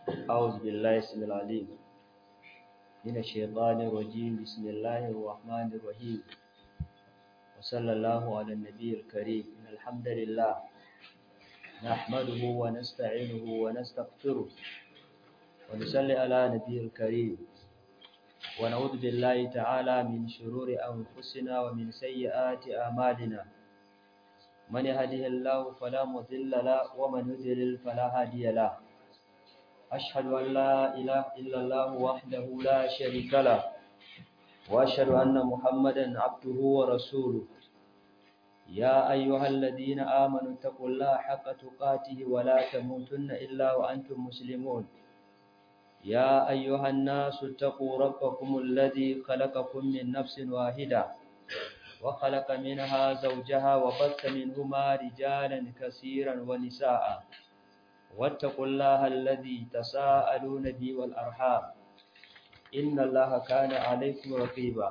أعوذ بالله السميع العليم من الشيطان الرجيم. بسم الله الرحمن الرحيم، وصلى الله على النبي الكريم. إن الحمد لله نحمده ونستعينه ونستغفره ونصلي على نبي الكريم، ونعوذ بالله تعالى من شرور أنفسنا ومن سيئات أعمالنا. من يهده الله فلا مضل له ومن يضلل فلا هادي له. أشهد أن لا إله إلا الله وحده لا شريك له، وأشهد أن محمدا عبده ورسوله. يا أيها الذين آمنوا اتقوا الله حق تقاته ولا تموتن إلا وأنتم مسلمون. يا أيها الناس اتقوا ربكم الذي خلقكم من نفس واحدة وخلق منها زوجها وبث منهما رجالا كثيرا ونساء. واتقوا الله الذي تساءلون به والأرحام، إن الله كان عليكم رقيبا.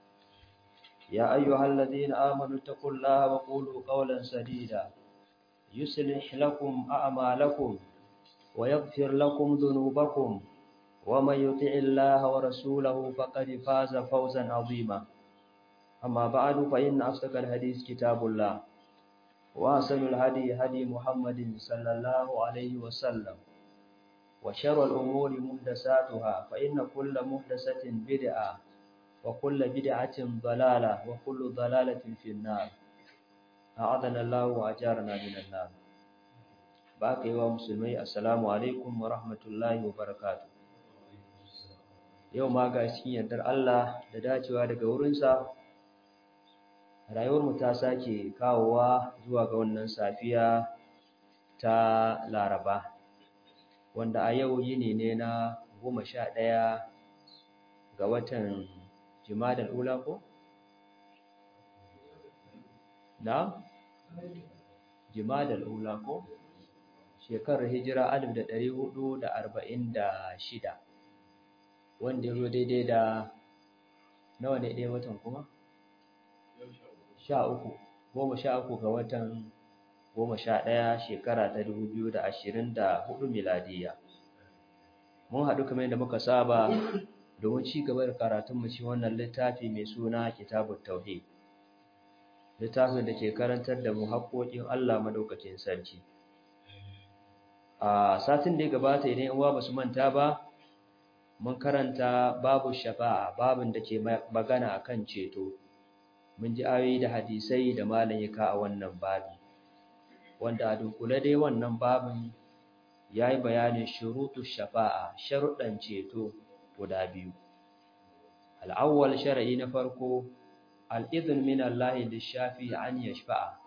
يا أيها الذين آمنوا اتقوا الله وقولوا قولا سديدا يصلح لكم أعمالكم ويغفر لكم ذنوبكم، ومن يطع الله ورسوله فقد فاز فوزا عظيما. أما بعد، فإن أصدق الحديث كتاب الله، وأحسن الهدي هدي محمد صلى الله عليه وسلم، وشر الأمور محدثاتها، فإن كل محدثة بدعة وكل بدعة ضلالة وكل ضلالة في النار. أعاذنا الله وأجارنا من النار. باقي ومسلمي، السلام عليكم ورحمة الله وبركاته. yau ma ga cikin yardar Allah da dacewa daga wurinsa, rayuwarmu ta sake kawowa zuwa ga wannan safiya ta Laraba, wanda a yau yini ne na 11 ga watan Jumadal Ula ko? Na? Jumadal Ula ko? Shekarar hijira 1446, wanda ya zo daidai da nawa ne ɗaya watan kuma? 13 ga watan 11 shekara ta 2024 miladiya. Mun haɗu kamar yadda muka saba domin ci gaba da karatunmu cikin wannan littafi mai suna Kitabut Tauhid, littafin da ke karantar da mu haƙoƙin Allah madaukakin sarki. A satin da ya gabata, idan uwa ba su manta ba, mun karanta babu shafa'a, babin da ke magana akan ceto. Mun ji ayoyi da hadisai da malam ya ka a wannan babi, wanda a dunkule dai wannan babin ya yi bayanin shurutu shafa'a, sharuɗan ceto guda biyu. Al'awwal, shara'i na farko, al'izin min Allah lishafi an yashfa'a.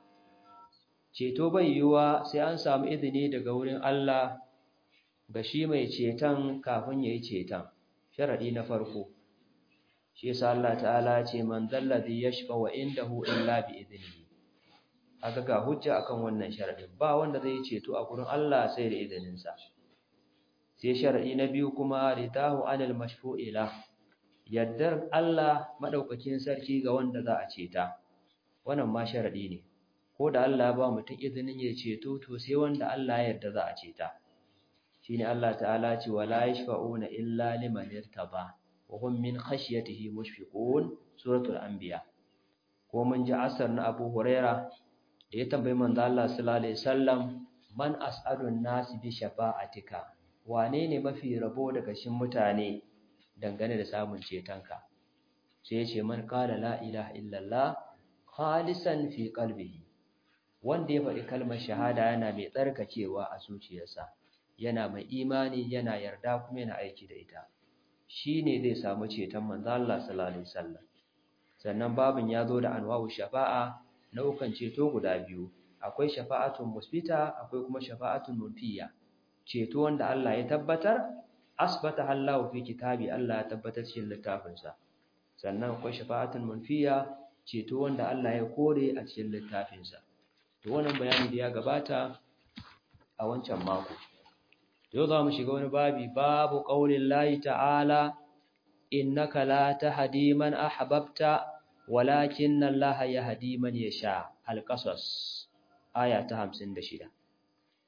Ceto bai yiwuwa sai an samu izini daga wurin Allah ga shi mai ceton kafin ya yi ceton. Sharaɗi na farko, shi yasa Allah ta'ala ce man zallazi yashfa wa indahu illa bi idnihi. Aka ga hujja akan wannan sharaɗin, ba wanda zai ceto a gurin Allah sai da izininsa. Sai sharaɗi na biyu kuma, ridahu anil mashfu'ila, yaddar Allah madaukakin sarki ga wanda za a ceta. Wannan ma sharaɗi ne, ko da Allah ba mutum izinin ya ceto, to sai wanda Allah ya yarda za a ceta. Shine Allah ta'ala ce wala yashfa'una illa liman irtaba wa hum min khashyatihi mushfiqun, suratul anbiya. Ko mun ji asar na Abu Huraira da ya tambayi manzo Allah sallallahu alaihi wasallam, man as'adun nasi bi shafa'atika, wane ne mafi rabo daga cikin mutane dangane da samun cetonka? Sai ya ce man qala la ilaha illallah khalisan fi qalbihi, wanda ya faɗi kalmar shahada yana mai tsarkakewa a zuciyarsa, yana mai imani, yana yarda kuma yana aiki da ita, shine zai samu ceton manzo Allah sallallahu alaihi wasallam. Sannan babin ya zo da anwa'u shafa'a, nau'ukan ceto guda biyu. Akwai shafa'atun musbita, akwai kuma shafa'atun munfiya. Ceto wanda Allah ya tabbatar, asbata Allah fi kitabi, Allah ya tabbatar cikin littafinsa. Sannan akwai shafa'atun munfiya, ceto wanda Allah ya kore a cikin littafinsa. To wannan bayani da ya gabata a wancan mako. Yau za mu shiga wani babi, babu ƙaunin Lahi ta'ala, innaka la tahdi man ahbabta walakin Allah yahdi man yasha. Al-Qasas, aya ta 56.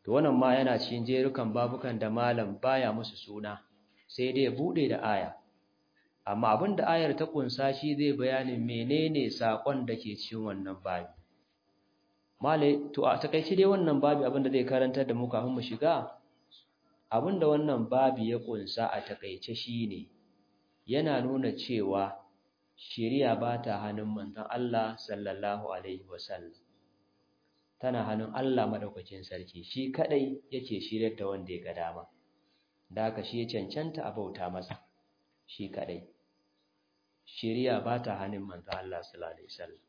to wannan ma yana cikin jerukan babukan da malam baya musu suna sai dai ya bude da aya, amma abinda ayar ta kunsa shi zai bayanin menene sakon da ke cikin wannan babi. Malai to a takeice dai wannan babi abinda zai karantar da mu kafin mu shiga, abinda wannan babi ya kunsa a takeice shine yana nuna cewa shari'a ba ta hannun manzon Allah sallallahu alaihi wasallam, tana hannun Allah madaukakin sarki, shi kadai yake shiryar da wanda ya ga dama, da haka shi ya cancanta a bauta masa shi kadai. Shari'a ba ta hannun manzon Allah sallallahu alaihi wasallam,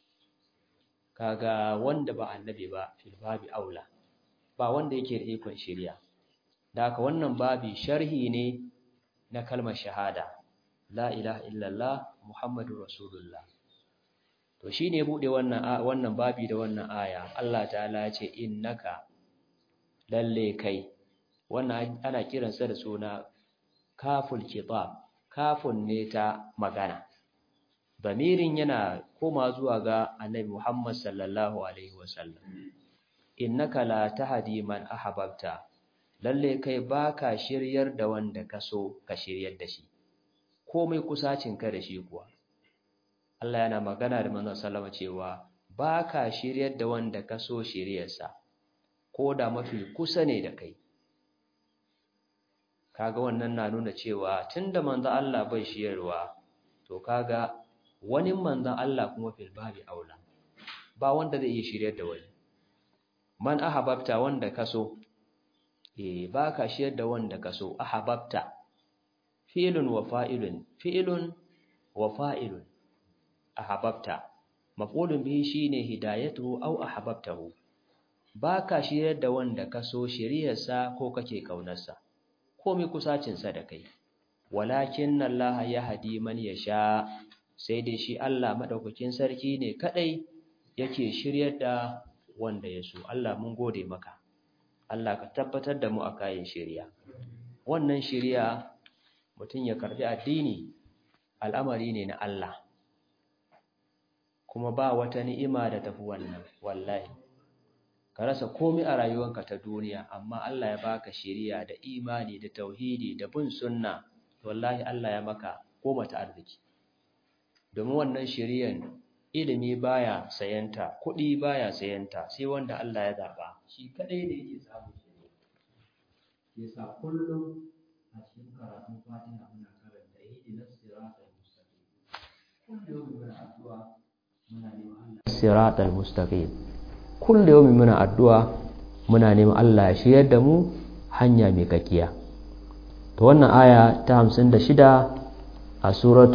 kaga wanda ba annabi ba fil babi aula, ba wanda yake da ikon shari'a. Da haka wannan babi sharhi ne na kalmar shahada la ilaha illallah muhammadur rasulullah. To shine bude wannan babi da wannan aya. Allah ta'ala ya ce innaka, lalle kai, wannan ana kiransa da suna kaful kitab, kafun ne ta magana. Damirin yana koma zuwa ga annabi Muhammad sallallahu alaihi wasallam. Innaka la tahdi man ahbabta, lalle kai baka shiryar da wanda kaso ka shiryar da shi, komai kusacinka da shi kuwa. Allah yana magana da manzon sallama cewa baka shiryar da wanda kaso shiryarsa, ko da mafi kusa ne da kai. Kaga wannan na nuna cewa tunda manzon Allah bai shiryarwa, to kaga wani manzon Allah kuma fil babi aula, ba wanda zai iya shiryar da wani. Man ahbabta, wanda kaso, baka shiryar da wanda kaso. Ahbabta fi'lun wa fa'ilun, ahbabta maf'ulun bihi shine hidayatuhu aw ahbabtahu, baka shiryar da wanda kaso shiriyarsa ko kake kaunarsa, komai kusacin sa da kai. Walakin Allah yahdi man yasha, sai dai shi Allah madaukakin sarki ne kadai yake shiryar da wanda ya so. Allah mun gode maka, Allah ka tabbatar da mu a kayan shiriya. Wannan shiriya, mutum ya karbi addini, al'amari ne na Allah, kuma ba wata ni'ima da tafi wannan. Wallahi ka rasa komai a rayuwarka ta duniya, amma Allah ya baka shiriya da imani da tauhidi da bin sunna, wallahi Allah ya maka goma ta arziki. Domin wannan shiriyan ilimi baya sayanta, kuɗi baya sayanta, sai wanda Allah ya zaba, shi kadai ne yake samu shiriya. Yasa kullum a cikin karatun Fatiha muna karanta ihdinas siratal mustaqim. Kullum muna addu'a muna neman Allah siratal mustaqim. Kullum muna addu'a muna neman Allah ya shiryar da mu hanya mai kakkiya. To wannan aya ta 56 a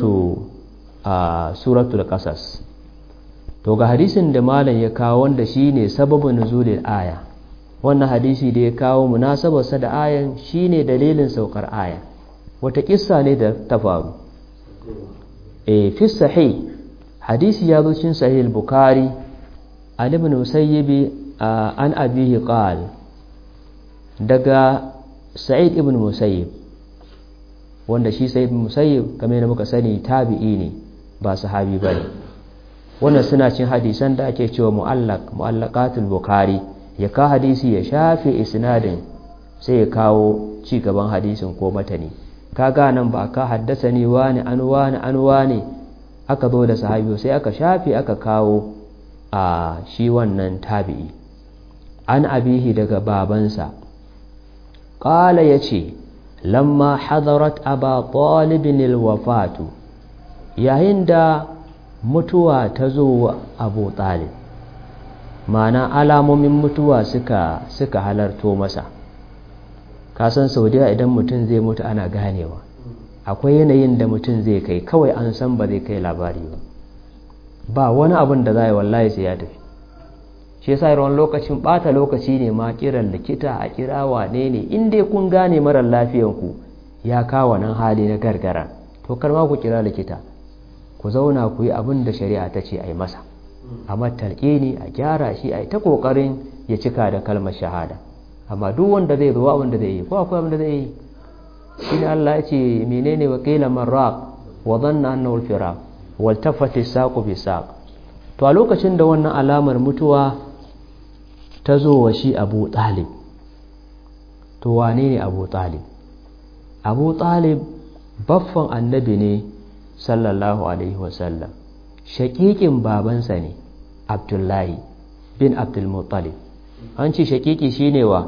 suratul Qasas. To ga hadisin da malam ya kawo wanda shine sababin nuzulil aya. Wannan hadisi da ya kawo munasabarsa da ayan shine dalilin saukar aya. Wata kissa ne da ta faru. Fi sahih, hadisi ya zo cikin sahih al-Bukhari, an ibn Musayyib an abihi qal, daga Sa'id ibn Musayyib, wanda shi Sa'id ibn Musayyib kamar yadda muka sani tabi'i ne, ba sahabi bane. Wannan suna cin hadisan da ake cewa mu'allaqatul Bukhari, ya ka hadisi ya shafe isnadin sai ya kawo ci gaban hadisin ko matani. Kaga nan ba ka haddasani wani an wani aka zo da sahabi, sai aka shafe aka kawo a shi wannan tabi'i. An abihi, daga babansa, qala yace lamma hadarat aba talibin alwafatu, yayin da mutuwa ta zo wa Abu Talib, ma'ana alamomin mutuwa suka halarto masa. Kasan Saudiya idan mutum zai mutu ana ganewa, akwai yanayin da mutum zai kai, kawai an san ba zai kai labari ba wani abin da zai wallahi sai ya tafi. Shi yasa irin lokacin bata lokaci ne ma kiran likita a kira wane ne, in dai kun gane marar lafiyanku ya kawo nan hali na gargara, to kar ma ku kira likita, ku zauna ku yi abin da shari'a ta ce a yi masa, a matalƙini, a gyara shi, a yi ta ƙoƙarin ya cika da kalmar shahada. Amma duk wanda zai zo abin da zai yi, ko akwai abin da zai yi, shi ne Allah ya ce menene wa qila man raq wa dhanna annahu al-firaq wal tafati saqu bi saq. To a lokacin da wannan alamar mutuwa ta zo wa shi Abu Talib, to wane ne Abu Talib? Abu Talib baffan annabi ne sallallahu alaihi wasallam, shaƙiƙin babansa ne Abdullahi bin Abdul Muttalib. An ce shaƙiƙi shine wa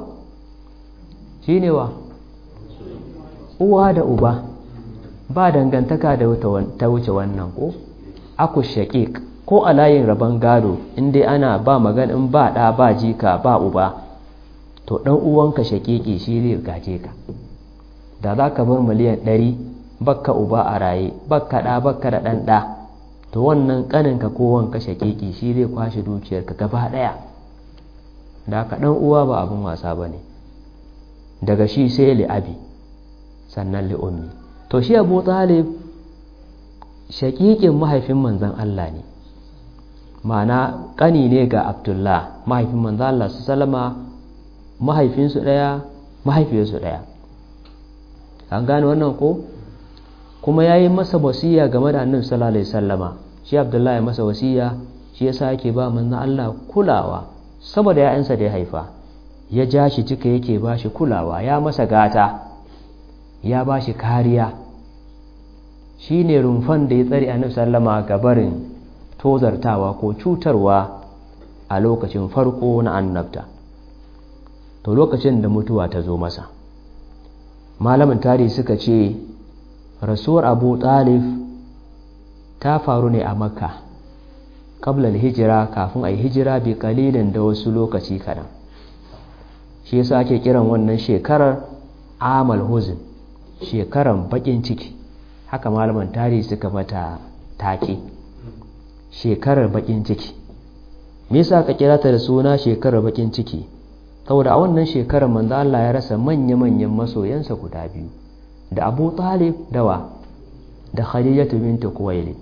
uwa da uba, ba dangantaka da ta wuce wannan ko aku shaƙiƙ ko a layin rabon gado inda ana ba maganin ba ɗa ba jika ba uba, to ɗan uwanka shaƙiƙi shi zai gaje ka. Da za ka bar miliyan 100 bakka uba a raye, bakka ɗa bakka da ɗan ɗa, to wannan ƙaninka ko wanka shaƙiƙi shi zai kwashe dukiyarka gaba ɗaya. Da ka ɗan uwa ba abin wasa ba ne, daga shi sai li'abi sannan li'ummi. To shi Abu Talib shaƙiƙin mahaifin manzan Allah ne, ma'ana ƙani ne ga Abdullah mahaifin manzan Allah su salama, mahaifinsu ɗaya mahaifiyarsu ɗaya. An gane wannan ko? Kuma ya yi masa wasiya game da annabi sallallahu alaihi wasallama. Shi Abdullah ya masa wasiya, shi yasa yake ba manzan Allah kulawa saboda ya'yansa da ya haifa, ya ja shi cika yake ba shi kulawa, ya masa gata, ya ba shi kariya. Shi ne rumfan da ya tsare annabi sallama ga barin tozartawa ko cutarwa a lokacin farko na annabta. To lokacin da mutuwa ta zo masa, malamin tarihi suka ce rasuwar Abu Talib ta faru ne a Makka qabla al-hijra, kafin ai hijira bi qalilin da wasu lokaci kadan. Shi yasa ake kiran wannan shekarar amal huzn, shekaran bakin ciki. Haka malaman tarihi suka mata take, shekarar bakin ciki. Me yasa aka kira ta da suna shekarar bakin ciki? Saboda a wannan shekarar manzo Allah ya rasa manya-manyan masoyansa guda biyu, da Abu Talib da Khadijatu bint Khuwailid,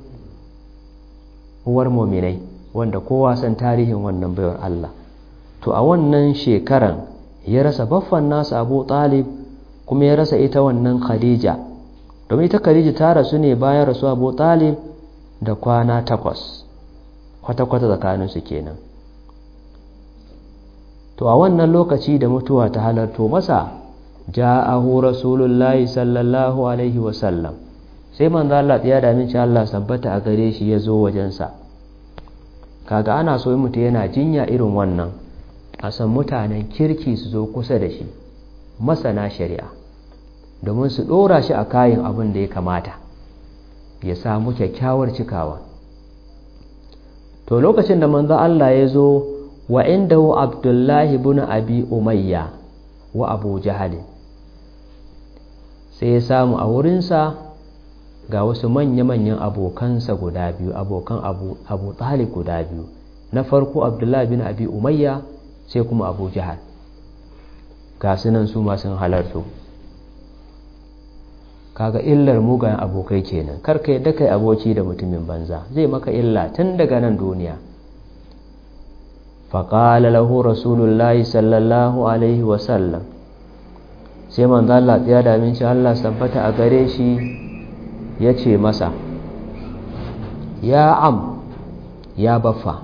uwar mu'minai, wanda kowa san tarihin wannan bayar Allah. To a wannan shekaran ya rasa baffan nasa Abu Talib, kuma ya rasa ita wannan Khadija, domin ita Khadija ta rasu ne bayan rasu Abu Talib da kwana 8, kwata-kwata tsakaninsu kenan. To a wannan lokaci da mutuwa ta halarto masa, ja'ahu rasulullahi sallallahu alaihi wasallam, sai manzo Allah ya da min Allah sabbata a gare shi ya zo wajensa. Kaga ana so mutum yana jinya irin wannan, a san mutanen kirki su zo kusa da shi, masana shari'a, domin su dora shi a kayan abin da ya kamata, ya samu kyakkyawar cikawa. To lokacin da manzo Allah ya zo, wa indahu Abdullahi ibn Abi Umayya wa Abu Jahal, sai ya samu a wurinsa ga wasu manya-manyan abokansa guda biyu, abokan Abu Talib guda biyu. Na farko Abdullahi bin Abi Umayya, sai kuma Abu Jahal. Ga sunan su ma sun halarto. Kaga illar mugayen abokai kenan, karka yadda kai aboki da mutumin banza, zai maka illa tun daga nan duniya. Faƙala lahu rasulullahi sallallahu alaihi wasallam, sai manzo Allah ya da min Allah sabbata a gare shi ya ce masa, ya am, ya baffa,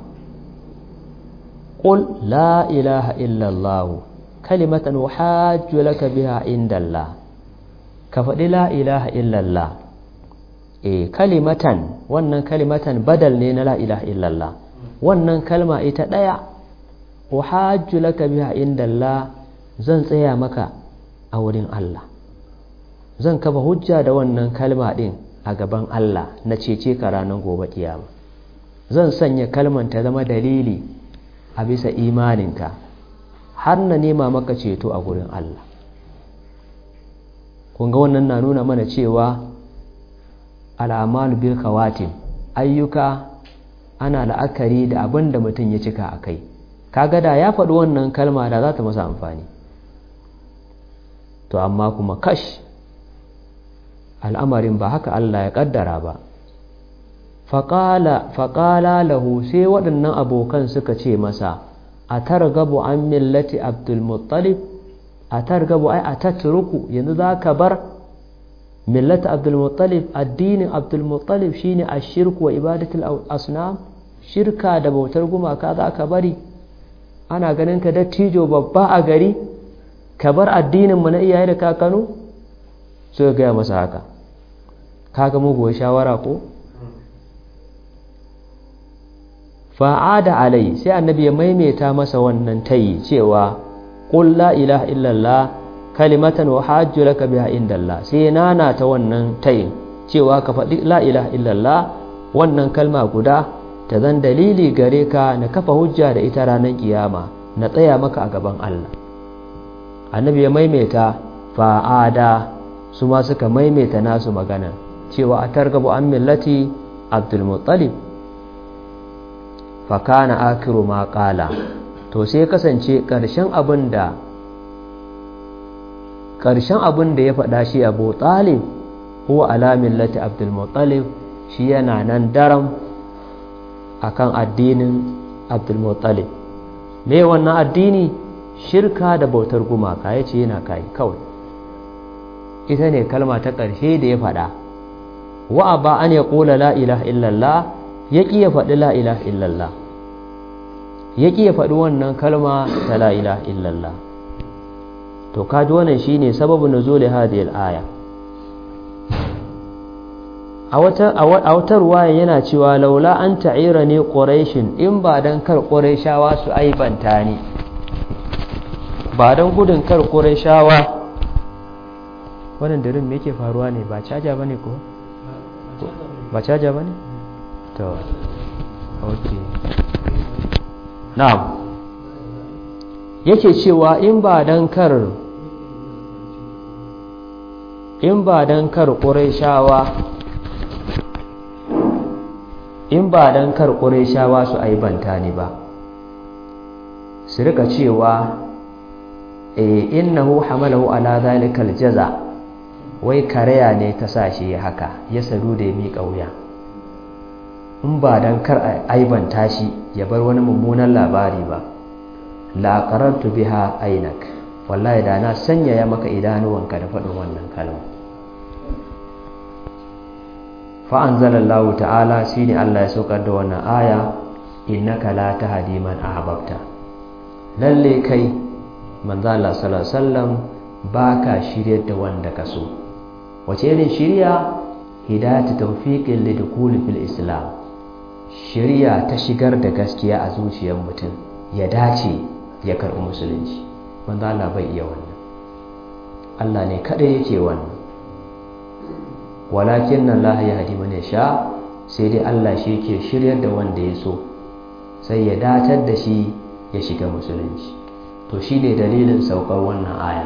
qul la ilaha illallah kalimatan uhajju laka biha indallah. Ka faɗi la ilaha illallah. Kalimatan, wannan kalimatan badal ne na la ilaha illallah. Wannan kalma ita ɗaya, uhajju laka biha indallah, zan tsaya maka a wurin Allah, zan kafa hujja da wannan kalma ɗin a gaban Allah na cece ka ranar gobe kiyama. Zan sanya kalman ta zama dalili a bisa imaninka, har na nema maka ceto a gurin Allah. Kun ga wannan na nuna mana cewa al'amalu bil khawatim, ayyuka ana la'akari da abin da mutum ya cika a kai. Kaga da ya faɗi wannan kalma da za ta masa amfani, to amma kuma kash, al'amarin ba haka Allah ya ƙaddara ba. Faƙala lahu, sai waɗannan abokan suka ce masa, a targabu an millati Abdulmuttalib, a targabu ai a tatruku, yanzu za ka bar millati Abdulmuttalib, addinin Abdulmuttalib shine ashirku wa ibadatul asnam, shirka da bautar gumaka za ka bari? Ana ganin ka dattijo babba a gari, ka bar addininmu na iyaye da kakanu suka gaya masa haka. Kaga muguwar shawara ko? Fa'ada alai, sai annabi ya maimaita masa wannan tayi cewa qul la ilaha illallah kalimatan uhajju laka biha indallah. Sai nana ta wannan tayin cewa ka faɗi la ilaha illallah, wannan kalma guda ta zan dalili gare ka na kafa hujja da ita ranar kiyama, na tsaya maka a gaban Allah. Annabi ya maimaita, fa'ada su ma suka maimaita nasu magana cewa a targabu an millati Abdul Muttalib. Fakana akiru ma qala, to sai kasance ƙarshen abin da ya faɗa shi Abu Talib huwa ala millati Abdul Muttalib, shi yana nan daram akan addinin Abdul Muttalib. Me wannan addini? Shirka da bautar gumaka, yace yana kai kawai. Ita ne kalma ta ƙarshe da ya faɗa. Wa aba an yaqula la ilaha illallah, yaki ya faɗi la ilaha illallah, yaki ya faɗi wannan kalma ta la ilaha illallah. To kaji wannan shine sababin nuzul hadhihi al-aya. A wata ruwaya yana cewa laula an ta'ira ne quraishin, in ba dan kar quraishawa su aibanta ni, ba dan gudun kar quraishawa. Wannan dirin me yake faruwa ne? Ba caja bane ko? Ba caja bane? To okay, na'am. Yake cewa in ba dan kar Qurayshawa su aibanta ni ba, su rika cewa innahu hamalahu ala zalikal jaza, wai karaya ne ta sashi haka ya sadu da ya miƙa wuya. In ba dan kar aibanta shi ya bar wani mummunan labari ba, la qarantu biha ainak, wallahi da na sanyaya maka idanuwanka da faɗin wannan kalma. Fa anzalallahu ta'ala, shine Allah ya saukar da wannan aya, innaka la tahdi man ahbabta, lalle kai manzo Allah sallallahu alaihi wasallam baka shiryar da wanda ka so. Wace irin shiriya? Hidayatu tawfiqin lidukul fil islam, shiriya ta shigar da gaskiya a zuciyar mutum ya dace ya karɓi musulunci. Manzo Allah bai iya wannan, Allah ne kadai yake wannan. Walakin Allah yahdi man yasha, sai dai Allah shi yake shiryar da wanda ya so, sai ya datar da shi ya shiga musulunci. To shine dalilin saukar wannan aya.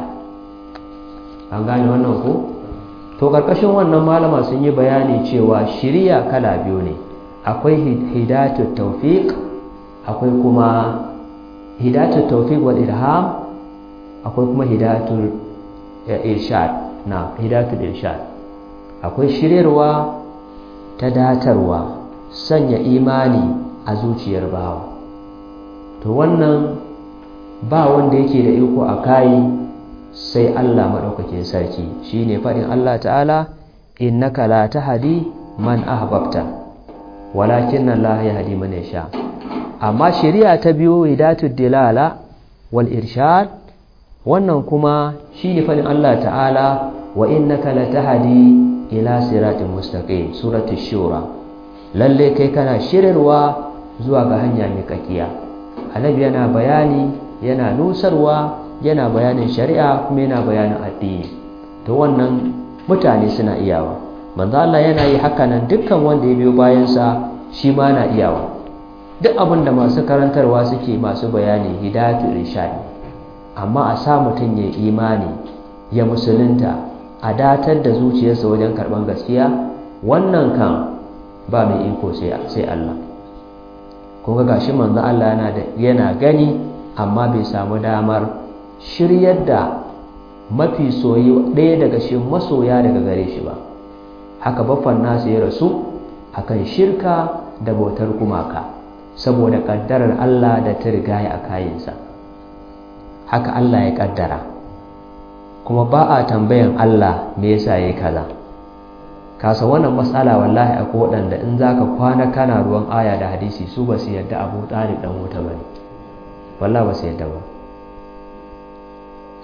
An gane wannan ko? To karkashin wannan malama sun yi bayani cewa shiriya kala biyu ne, akwai hidayatul tawfiq, akwai kuma hidayatul tawfiq wal ilham, akwai kuma hidayatul irshad. Na hidayatul irshad, akwai shiryarwa ta datarwa, sanya imani a zuciyar bawa. To wannan ba wanda yake da iko a kai sai Allah madaukakin sarki. Shine fadin Allah ta'ala, innaka la tahdi man ahbabta walakin Allah yahdi man yasha. Amma shari'a ta biyo hidayatul dilala wal irshad, wannan kuma shine fadin Allah ta'ala, wa innaka la tahdi ila siratin mustaqim, suratul shura. Lalle kai kana shiryarwa zuwa ga hanya mai kakkiya. Annabi yana bayani, yana nusarwa, yana bayanin shari'a, kuma yana bayanin addini. To wannan mutane suna iyawa. Manzo Allah yana yi haka nan, dukkan wanda ya biyo bayansa shi ma na iyawa. Duk abin da masu karantarwa suke, masu bayani, hidayatul irshad. Amma a sa mutum ya imani, ya musulunta, a datar da zuciyarsa wajen karban gaskiya, wannan kan ba mai iko sai Allah. Kun ga gashi manzo Allah yana gani, amma bai samu damar shiryar da mafi soyi ɗaya daga cikin masoya daga gare shi ba. Haka baffan nasu ya rasu akan shirka da bautar gumaka, saboda kaddarar Allah da ta rigaya a kayinsa. Haka Allah ya kaddara, kuma ba a tambayan Allah me yasa yayi kaza. Kasa wannan matsala wallahi akwai waɗanda in zaka kwana kana ruwan aya da hadisi, su ba su yadda Abu Talib dan wuta bane, wallahi ba su yadda ba.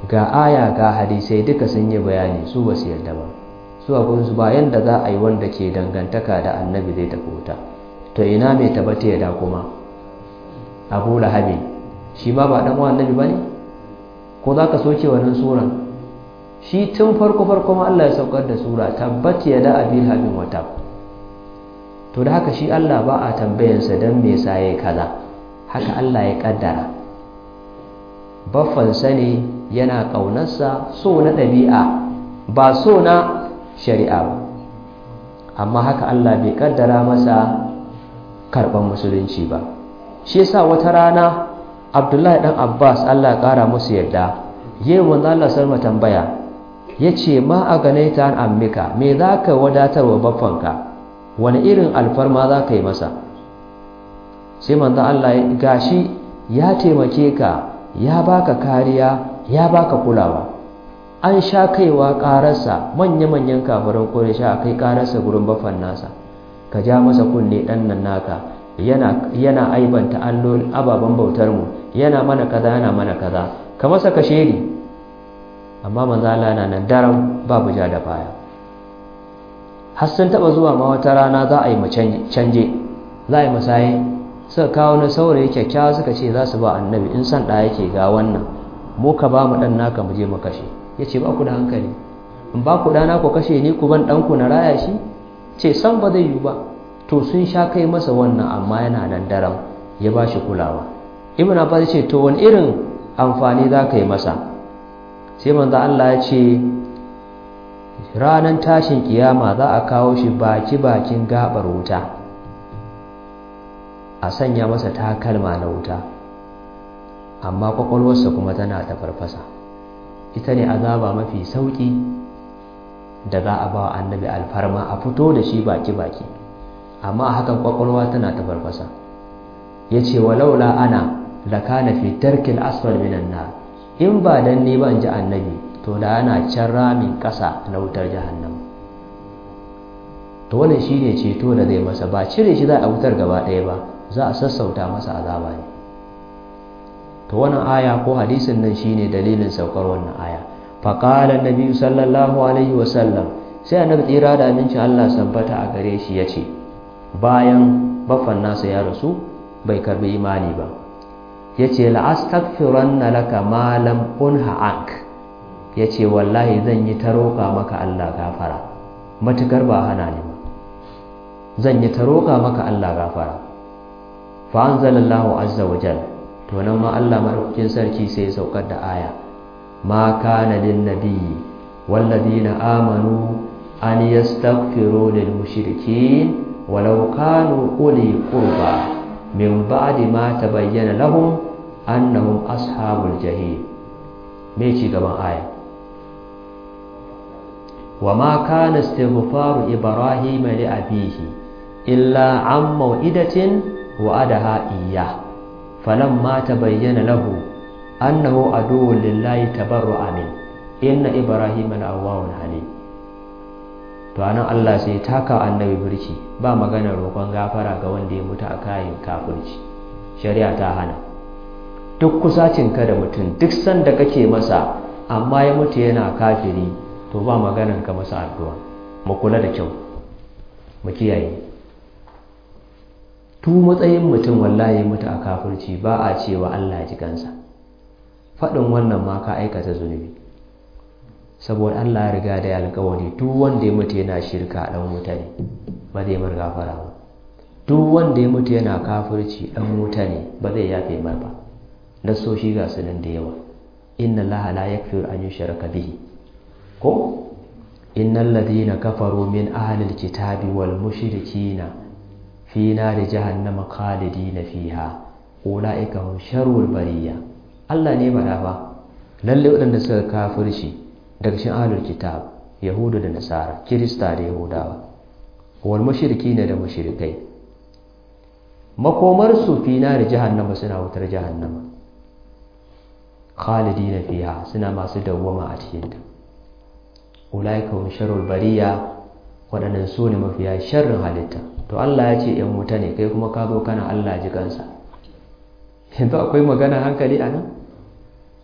ga aya ga hadisai duka sun yi bayani, su ba su yarda ba. Su abun su ba yanda za a yi wanda ke dangantaka da annabi zai tafi wuta. To ina mai tabbata ya da kuma Abu Lahabi, shi ma ba dan uwan annabi bane? Ko za ka soke wannan sura? Shi tun farko ma Allah ya saukar da sura tabbat ya da Abi Lahabin wata. To da haka shi Allah ba a tambayansa dan me yasa yayi kaza, haka Allah ya kaddara. Baffansa ne yana ƙaunarsa so na ɗabi'a ba so na shari'a ba, amma haka Allah bai kaddara masa karɓar musulunci ba. Shi yasa wata rana Abdullahi dan Abbas Allah ya ƙara musu yarda yayin manzo Allah sarma tambaya yace ma a ganaita an ammika, me zaka wadatarwa baffanka, wani irin alfarma zaka yi masa? Sai manzo Allah gashi ya taimake ka, ya baka kariya, ya baka kulawa. An sha kaiwa ƙararsa, manya-manyan kafiran Quraysh a kai ƙararsa gurin baffan nasa, ka ja masa kunne ɗan nan naka yana aibanta allolin ababen bautar mu, yana mana kaza, ka masa kashedi. Amma manzo Allah yana nan daram babu ja da baya. Har sun taba zuwa ma wata rana za a yi canje, za a yi masaye, suka kawo na saurayi kyakkyawa suka ce za su ba annabi, in san ɗaya yake ga wannan, mu ka ba mu ɗan naka mu je mu kashe. Ya ce ba ku da hankali, in ba ku ɗana ku kashe ni ku ban ɗanku na raya shi? Ce san ba zai yi ba. To sun sha kai masa wannan, amma yana nan daram ya ba shi kulawa. Ibn Abbas ce to wani irin amfani za ka yi masa? Sai manzo Allah ya ce ranar tashin kiyama za a kawo shi bakin gabar wuta, a sanya masa takalma na wuta, amma kwakwalwarsa kuma tana ta farfasa. Ita ne azaba mafi sauki da za a ba wa annabi alfarma a fito da shi baki, amma a hakan kwakwalwa tana ta farfasa. Ya ce walaula ana lakana fi tarkil asfal minan nar, in ba dan ni ba in ji annabi, to da ana can ramin ƙasa na wutar jahannama. To wannan shine ceto da zai masa, ba cire shi za a wutar gaba ɗaya ba, za a sassauta masa azaba ne. To wannan aya ko hadisin nan shine dalilin saukar wannan aya. Faqala annabi sallallahu alaihi wasallam, sai annabi tsira da amincin Allah sabbata a gare shi yace, bayan baffan nasa ya rasu bai karbi imani ba, yace la astaghfiranna laka ma lam unha ank, yace wallahi zan yi ta roƙa maka Allah gafara matukar ba hana ni ba, zan yi ta roƙa maka Allah gafara. Fa anzalallahu azza wa jalla, to nan ma Allah madaukakin sarki sai ya saukar da aya, ma kana lin nabiyyi wal ladina amanu an yastaghfiru lil mushrikeen walau kanu uli qurba min ba'di ma tabayyana lahum annahum ashabul jahim. Me ci gaban aya, wa ma kana istighfaru ibrahim li abihi illa an maw'idatin wa'adaha iyyah falamma tabayyana lahu annahu aduwwun lillahi tabarra'a min inna ibrahima la'awwahun halim. To anan Allah sai taka annabi birki, ba maganar roƙon gafara ga wanda ya mutu a kayan kafirci, shari'a ta hana. Duk kusacinka da mutum, duk sanda kake masa, amma ya mutu yana kafiri, to ba maganar ka masa addu'a. Mu kula da kyau, mu kiyaye. Tu matsayin mutum wallahi mutu a kafirci ba a cewa Allah ji kansa. Faɗin wannan ma ka aikata zunubi, saboda Allah ya riga da ya alƙawari duk wanda ya mutu yana shirka dan wuta ne, ba zai mar gafara ba. Duk wanda ya mutu yana kafirci dan wuta ne, ba zai yafe mar ba. Nasoshi ga su nan da yawa, inna Allah la yaghfiru an yushraka bihi, ko innal ladina kafaru min ahlil kitabi wal mushrikina fi nari jahannama khalidina fiha ulaika hum sharrul bariyya. Allah ne bada ba, lalle waɗanda suka kafirci daga cikin ahlul kitab, yahudu da nasara, kirista da yahudawa, wal mushrikina da mushrikai, makomar su fi nari jahannama, suna wutar jahannama, khalidina fiha, suna masu dawwama a cikin ta. Ulaika hum sharrul bariyya, waɗannan su ne mafiya sharrin halitta. To Allah ya ce ‘yan wuta ne, kai kuma ka zo kana Allah ji kansa. Yanzu akwai magana hankali a nan?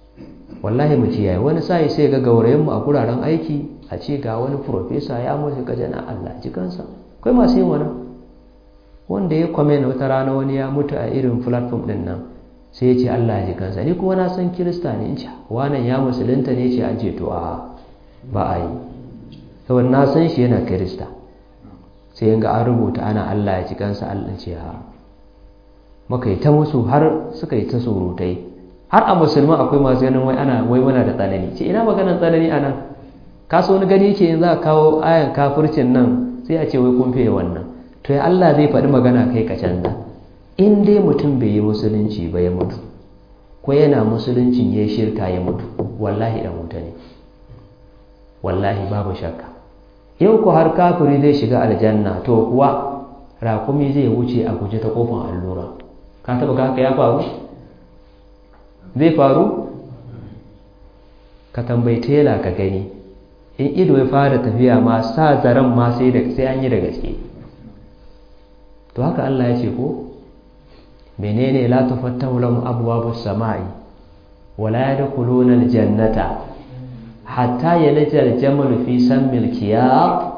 wallahi mu kiyaye. Wani sai ga gaurayen mu a guraren aiki a ce ga wani professor ya mutu kajana Allah jikansa. Akwai masu yin wannan, wanda ya comment wata rana wani ya mutu a irin platform din nan sai ya ce Allah ya jikansa. Ni kuma na san Kirista ne, in ce wannan ya musulunta ne, ce an ce to a ba a yi, saboda na san shi yana Kirista. Sai yanga an rubuta ana Allah ya jikansa, Allah ce ha. Muka yi ta musu har suka yi ta surutai, har a musulman akwai masu ganin wai muna da tsanani. Ce ina maganar tsanani anan? Ka so wani gani yake in za a kawo ayan kafircin nan sai a ce wai kun fiye wannan. To ya Allah zai faɗi magana kai ka canza. In dai mutum bai yi musulunci ba ya mutu, ko yana musuluncin ya shirka ya mutu, wallahi dan wuta ne, wallahi babu shakka. Yau ko har kafiri zai shiga aljanna, to kuwa rakumi zai wuce a guje ta kofar allura. Ka taba ga haka ya faru? Zai faru? Ka tambayi tela ka gani, in ido ya fara tafiya ma sa zaren ma sai an yi da gaske. To haka Allah ya ce ko menene la tufattahu lahum abwabus samai wala yadkhuluna aljannata hatta yalja aljamal fi sammil khiyat.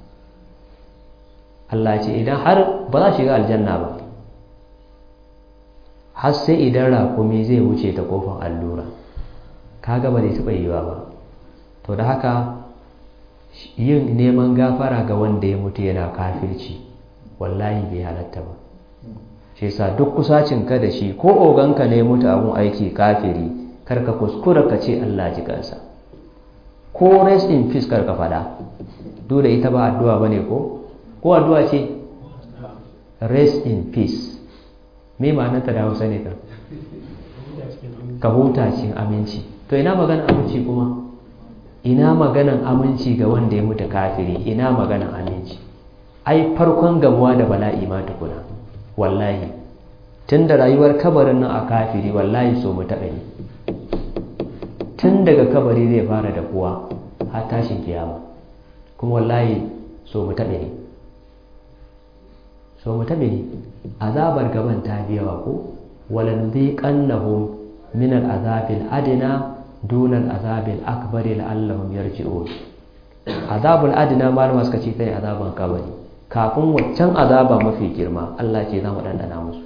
Allah ce idan har ba za shiga aljanna ba har sai idan rakumi zai wuce ta kofar allura. Kaga ba zai taɓa yiwa ba. To da haka yin neman gafara ga wanda ya mutu yana kafirci wallahi bai halatta ba. Shi yasa duk kusacin ka da shi ko oganka ne mutu abun aiki kafiri, karka kuskura ka ce Allah ji kansa, ko rest in peace karka fada. Dole ita ba addu'a bane ko addu'a ce? Rest in peace me ma'anar ta da Hausa ne ta? Ka huta cikin aminci. To ina maganar aminci kuma? Ina maganar aminci ga wanda ya mutu kafiri? Ina maganar aminci? Ai farkon gamuwa da bala'i ma tukuna, wallahi tun da rayuwar kabarin nan a kafiri wallahi so mu taɓa ne. Tun daga kabari zai fara da kuwa har tashin kiyama, kuma wallahi so mu taɓa ne. So mu taɓa ne. Azabar gaban ta biyawa ko walan zai kannahum min al'azabil adina duna al'azabil akbari la'allahum yarji'un. Azabul adina malama suka ce kai azaban kabari kafin waccan azaba mafi girma. Allah ce za mu ɗanɗana musu.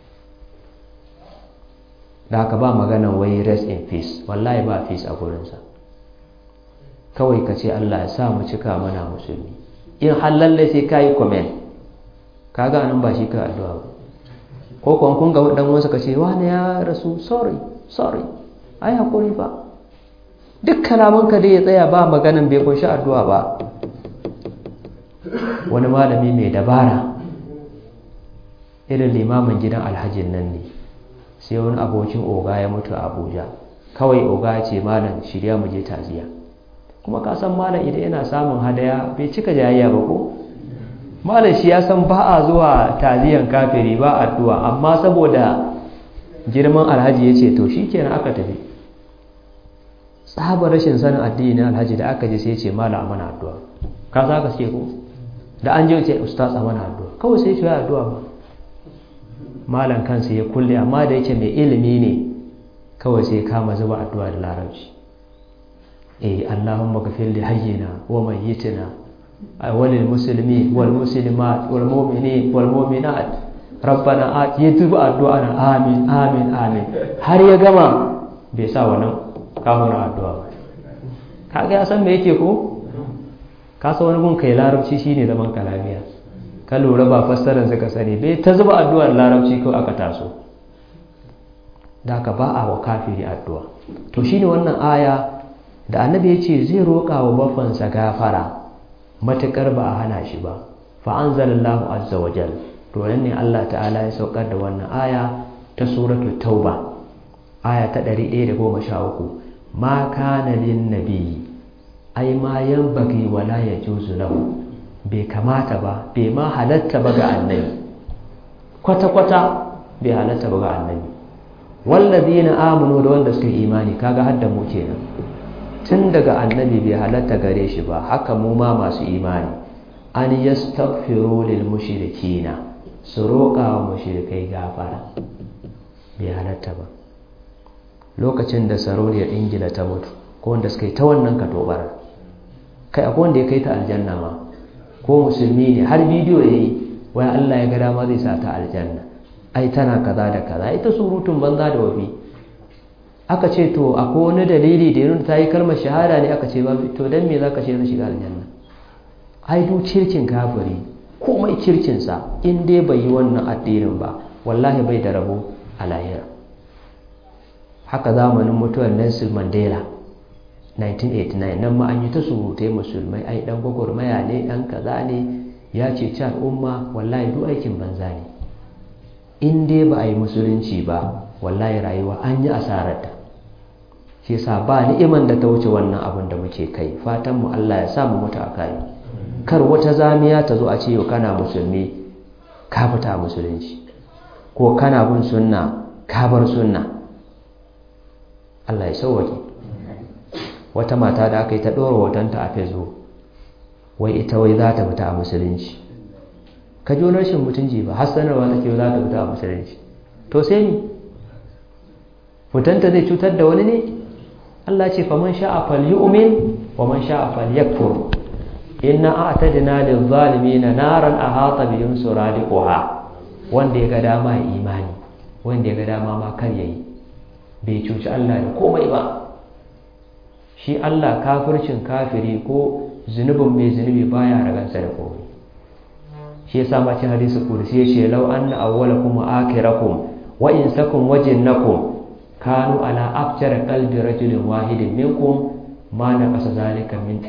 Da haka ba maganan wai rest in peace, wallahi ba peace a gurinsa. Kawai ka ce Allah ya sa mu cika mana musulmi. In halalle sai ka yi comment, ka ga nan ba shi ka addu'a ba. Ko kuwa kun ga dan wasu ka ce wani ya rasu, sorry ai hakuri ba. Duk kalamanka dai ya tsaya ba maganan bai kunshi addu'a ba. Wani malami mai dabara irin limamin gidan alhajin nan ne, sai wani abokin oga ya mutu a Abuja. Kawai oga ya ce malam shirya mu je taziya. Kuma ka san malam idan yana samun hadaya bai cika jayayya ba ko? Malam shi ya san ba a zuwa taziyan kafiri ba addu'a, amma saboda girman alhaji ya ce to shikenan aka tafi. Tsabar rashin sanin addini na alhaji da aka je sai ya ce malam amana addu'a. Ka sa ka ce ko? Da an je ce ustaz a mana addu'a, kawai sai shi ya addu'a ba. Malam kansa ya kulle, amma da yake mai ilimi ne kawai sai kama zuba addu'a da larabci. Allahumma ghfir li hayyina wa mayyitina walil muslimin wal muslimat wal mu'minin wal mu'minat rabbana ati zuba addu'a na amin amin amin har ya gama bai sa wannan kafara addu'a ba. Kaga ya san me yake ko? Ka san wani gun kai larabci shine zaman ka lafiya. Ka lura ba fassarar suka sani bai ta zuba addu'ar larabci ko aka taso. Da ka ba a wa kafiri addu'a. To shine wannan aya da annabi ya ce zai roƙa wa bafansa gafara matukar ba a hana shi ba. Fa anzalallahu azza wa jal. To nan ne Allah ta'ala ya saukar da wannan aya ta suratul tauba, aya ta 113. Ma kana lin nabiyyi ai ma yanbaghi wala yajuzu lahu, bai kamata ba, bai ma halatta ba ga annabi, kwata-kwata bai halatta ba ga annabi. Wallazina amanu da wanda suka imani, kaga hadda mu kenan. Tun daga annabi bai halatta gare shi ba, haka mu ma masu imani, an yastaghfiru lil mushrikina, su roƙa wa mushrikai gafara, bai halatta ba. lokacin da sarauniyar Ingila ta mutu ko wanda suka yi ta wannan katobara, kai akwai wanda ya kai ta aljanna ma, ko musulmi ne har bidiyo ya yi wai Allah ya ga dama zai sa ta aljanna, ai tana kaza da kaza, ita surutun banza da wafi. Aka ce to akwai wani dalili da ya nuna ta yi kalmar shahada ne? Aka ce babu. To dan me za ka ce na shiga aljanna? Ai duk cirkin kafiri komai cirkinsa in dai bai yi wannan addinin ba wallahi bai da rabo a lahira. Haka zamanin mutuwar Nelson Mandela 1989 nan ma an yi ta surutai musulmai, ai dan gwagwarmaya ne, dan kaza ne, ya ce ci al'umma. Wallahi duk aikin banza ne in dai ba a yi musulunci ba. Wallahi rayuwa an yi asararta. Shi yasa ba ni'iman da ta wuce wannan abin da muke kai. Fatan mu Allah ya sa mu mutu a kai, kar wata zamiya ta zo a ce yau kana musulmi ka fita musulunci, ko kana bin sunna ka bar sunna. Allah ya sauwaƙe. Wata mata da aka yi ta ɗora hotonta a Facebook, wai ita wai za ta fita a musulunci. Ka ji rashin mutunci ba, har sanarwa take za ta fita a musulunci. To sai ni fitanta zai cutar da wani ne? Allah ce faman sha'a falyu'min wa man sha'a falyakfur inna a'tadna lil-zalimin naran ahata bihim suradiquha. Wanda ya ga dama ya imani, wanda ya ga dama ma kar yayi, bai cuci Allah da komai ba. Shi Allah kafircin kafiri ko zunubin mai zunubi baya ragansa da komai. Shi yasa ma cikin hadisi kursi yace law anna awwalakum wa akhirakum wa insakum wa jinnakum kanu ala afjar qalbi rajulin wahidin minkum ma naqasa zalika min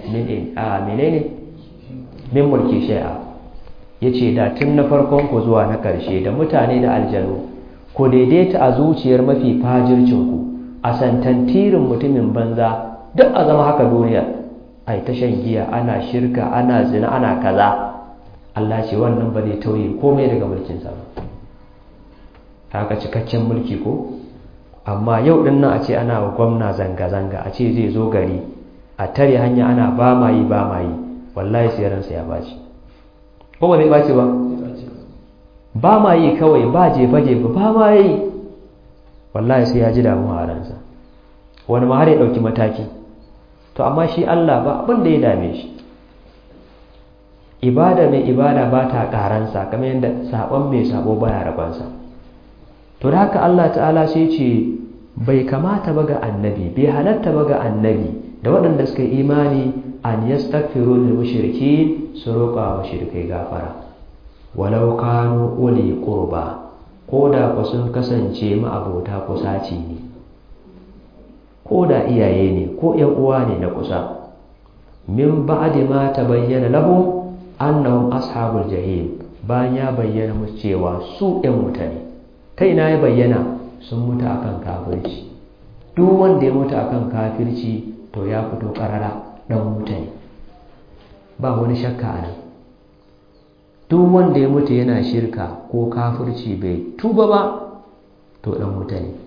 mulki shay'a. Yace da tun na farkon ku zuwa na karshe da mutane da aljanu ku daidaita a zuciyar mafi fajircin ku, a santantirin mutumin banza duk a zama haka duniya, ai ta shan giya, ana shirka, ana zina, ana kaza. Allah ce wannan ba zai tauye komai daga mulkinsa ba. Haka cikakken mulki ko? Amma yau din nan a ce ana wa gwamna zanga-zanga, a ce zai zo gari a tare hanya ana ba ma yi, wallahi sai ransa ya baci. Ko ba zai baci ba? Ba ma yi kawai, ba jefa-jefa, ba ma yi, wallahi sai ya ji damuwa a ransa, wani ma har ya ɗauki mataki. To amma shi Allah ba abin da ya dame shi. Ibada mai ibada ba ta ƙaransa, kamar yadda saɓon mai saɓo baya rabansa. To da haka Allah ta'ala sai ce bai kamata ba ga annabi, bai halatta ba ga annabi da waɗanda suka imani an yastaghfiru lil mushrikeen, su roƙa wa mushrikai gafara, walau kanu uli qurba, ko da ku sun kasance ma'abota kusaci ne, ko da iyaye ne ko ƴan uwa ne na kusa. Min ba'di ma tabayyana lahum annahum ashabul jahim, bayan ya bayyana musu cewa su ɗan wuta ne. Ta ina ya bayyana? Sun mutu akan kafirci. Duk wanda ya mutu akan kafirci to ya fito karara dan wuta ne, ba wani shakka a nan. Duk wanda ya mutu yana shirka ko kafirci bai tuba ba to dan wuta ne.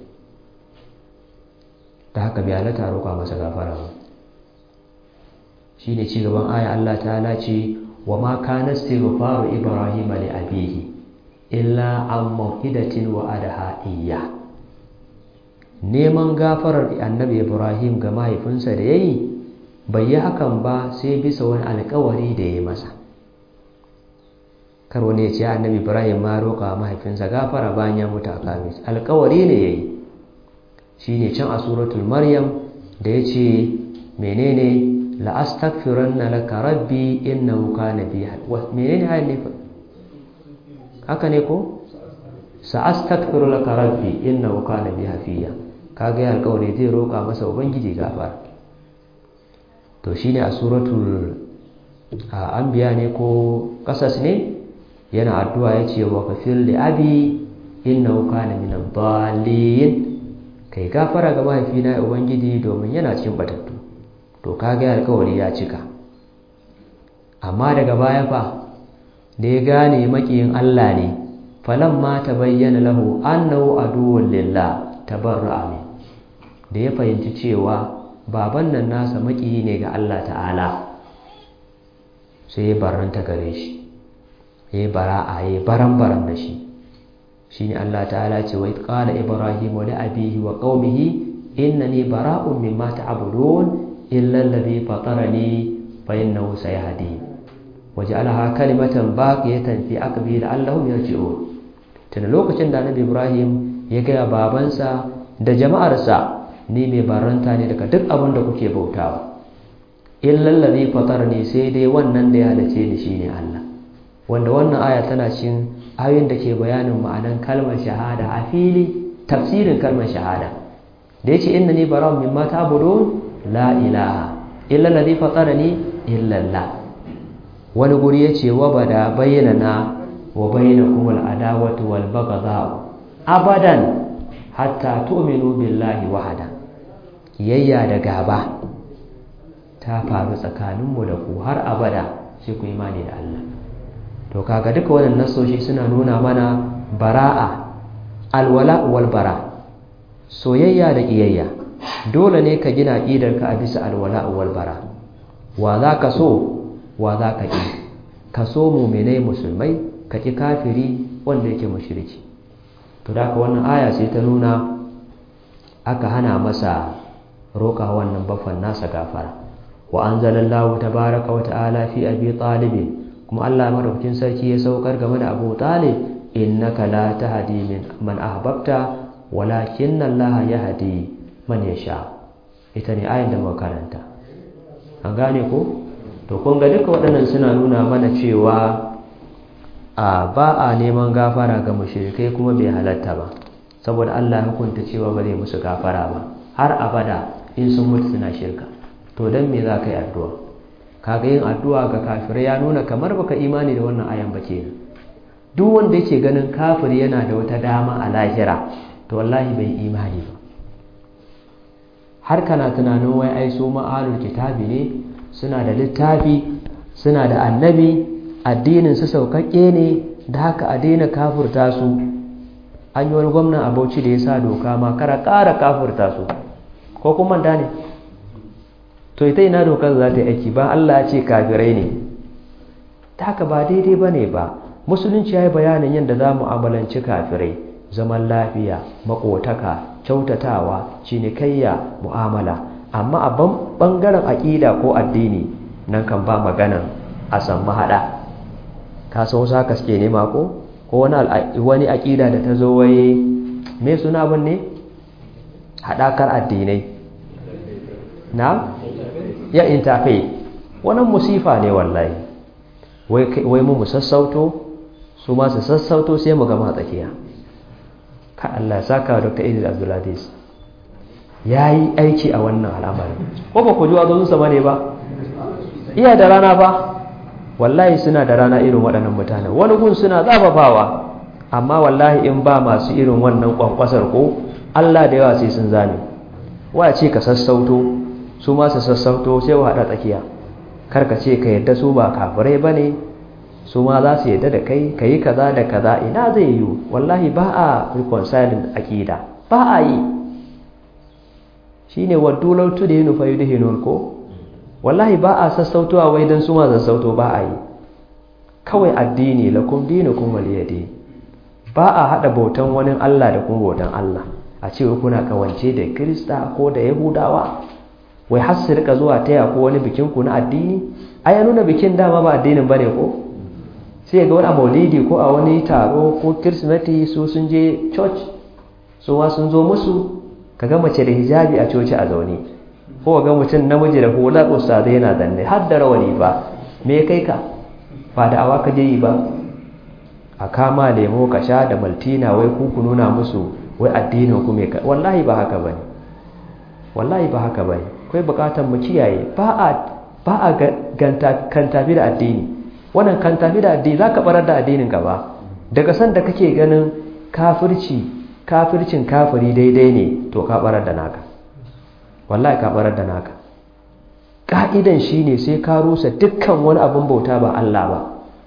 Da haka bai halatta roƙa masa gafara ba. Shine ci gaban aya Allah ta'ala ce wa ma kana istighfaru ibrahima li abihi illa an mawhidatin wa adaha iyya. Neman gafarar annabi Ibrahim ga mahaifinsa da yayi bai yi hakan ba sai bisa wani alƙawari da ya masa. Kar wani ya ce annabi Ibrahim ma roƙa mahaifinsa gafara bayan ya mutu a kafirci, alƙawari ne yayi. Shine can a suratul Maryam da yace menene la astaghfiranna laka rabbi innahu kana bi menene hayin ne haka ne ko sa astaghfiru laka rabbi innahu kana bi hafiya. Kaga ya alƙawari zai roƙa masa ubangiji gafara. To shine a suratul anbiya ne ko qasas ne yana addu'a yace wa kafir li abi innahu kana min ad-dallin, kai gafara ga mahaifina ubangiji domin yana cikin batattu. To kaga alƙawari ya cika. Amma daga baya fa da ya gane makiyin Allah ne, falamma tabayyana lahu annahu aduwwun lillah tabarra'a min. Da ya fahimci cewa baban nan nasa makiyi ne ga Allah ta'ala, sai ya barranta gare shi, ya bara'a, ya baran da shi. Shine Allah ta'ala ce wa qala ibrahim li abihi wa qaumihi innani bara'un mimma ta'budun illa alladhi fatarani fa innahu sayahdi waj'alaha kalimatan baqiyatan fi aqbi la'allahum yarji'un. tun lokacin da Annabi Ibrahim ya ga babansa da jama'arsa, ni mai baranta ne daga duk abin da kuke bautawa, illa alladhi fatarani, sai dai wannan da ya halice ni shine Allah. Wanda wannan aya tana cikin ayoyin da ke bayanin ma'anan kalmar shahada a fili, tafsirin kalmar shahada da yace innani bara'un mimma ta'budun la ilaha illa alladhi fatarani illa Allah. Wani guri yace wa bada bayyana wa bainakum al-adawatu wal baghdha abadan hatta tu'minu billahi wahda. Kiyayya da gaba ta faru tsakaninmu da ku har abada sai ku imani da Allah. To kaga duka wannan nasoshi suna nuna mana bara'a, alwala wal bara, soyayya da kiyayya. Dole ne ka gina aqidarka a bisa alwala wal bara. Wa za ka so, wa za ka ƙi. Ka so mu'minai musulmai, ka ƙi kafiri wanda yake mushriki. To da wannan aya sai ta nuna aka hana masa roƙa wannan baffan nasa gafara. Wa anzalallahu tabaraka wa ta'ala fi abi talib, kuma Allah madaukakin sarki ya saukar game da Abu Talib, innaka la tahdi man ahbabta walakinna Allah yahdi man yasha. Ita ne ayin da muka karanta. An gane ko? To kun ga duka waɗannan suna nuna mana cewa ba a neman gafara ga mushrikai kuma bai halatta ba, saboda Allah ya hukunta cewa ba zai musu gafara ba har abada in sun mutu suna shirka. To dan me za ka yi addu'a? Kaga yin addu'a ga kafirai ya nuna kamar baka imani da wannan ayan ba kenan. Duk wanda yake ganin kafiri yana da wata dama a lahira, to wallahi bai imani ba. Har kana tunanin wai ai su ma'alul kitabi ne, suna da littafi, suna da annabi, addinin su saukakke ne, da haka a daina kafirta su. An yi wani gwamna a Bauchi da ya sa doka ma ƙara kafirta su, ko kuma da ne? To ita ina dokar za ta yi aiki ba? Allah ya ce kafirai ne. Ta haka ba daidai ba ne ba. Musulunci ya yi bayanin yadda za mu amalanci kafirai, zaman lafiya, makotaka, kyautatawa, cinikayya, mu'amala. Amma a ɓangaren aƙida ko addini nan kan ba maganan a san mahaɗa. Ka san wasu haka suke nema ko wani aƙida da ta zo waye me suna abin ne? Haɗakar addinai na ya intafe. Wannan musifa ne wallahi. Wai mu sassauto, su ma su sassauto, sai mu gama tsakiya. Ka Allah ya saka Dr. Idris Abdulaziz, ya yi aiki a wannan al'amari. Ko ba ku ji wazonsa ba ne ba? Iya da rana ba, wallahi suna da rana irin waɗannan mutane. Wani gun suna zafafawa, amma wallahi in ba masu irin wannan kwankwasar ko Allah da yawa sai sun zane. Wa ce ka sassauto, su ma su sassauto, sai wa haɗa tsakiya. Kar ka ce ka yadda su ba kafirai ba ne, su ma za su yadda da kai, ka yi kaza da kaza. Ina zai yiwu? Wallahi ba a reconciling aƙida, ba a yi. Shi ne waddu lautu da yi nufa yi duhinun ko? Wallahi ba a sassautowa wai don su ma sassauto, ba a yi. Kawai addini lakum dinukum waliyadi. Ba a haɗa bautan wani Allah da kuma bautan Allah. A ce kuna kawance da Kirista ko da Yahudawa, wai har su rika zuwa taya ko wani bikin ku na addini. Ai ya nuna bikin dama ba addinin bane ko? Sai ga wani a maulidi ko a wani taro ko Kirsimeti su sun je church, su ma sun zo musu. Kaga mace da hijabi a coci a zaune, ko ga mutum namiji da hular ustazai yana zanne har da rawani ba. Me kai ka? Ba da awa ka je yi ba. A kama lemo ka sha da maltina, wai ku nuna musu wai addinin ku me ka? Wallahi ba haka bane. Wallahi ba haka bane. Kai bukatar mu kiyaye, ba a kantafi da addini. Wannan kantafi da addini zaka barar da addinin ka ba. Daga san da kake ganin kafircin kafiri daidai ne, to ka barar da naka. Wallahi ka barar da naka. Ka'idan shine sai ka rusa dukkan wani abin bauta ba Allah ba.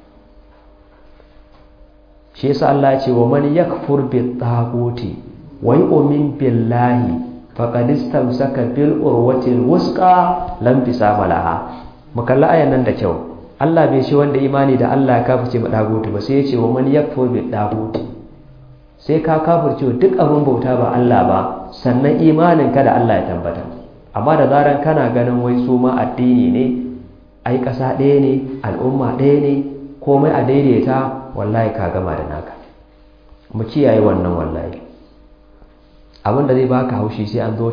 Shi yasa Allah ya ce wa man yakfur bi taghuti wa yu'min billahi faqad istamsaka bil urwatil wusqa lam fisama laha. Makalla ayan nan da kyau. Allah bai ce wanda imani da Allah ya kafirce ba dagutu ba, sai ya ce wa man yakfur bi daguti. sai ka kafirce duk abin bauta ba Allah ba sannan imaninka da Allah ya tabbata. Amma da zaran kana ganin wai su ma addini ne, ai ƙasa ɗaya ne, al'umma ɗaya ne, komai a daidaita, wallahi ka gama da naka. Mu kiyaye wannan wallahi. Abin da zai baka haushi sai an zo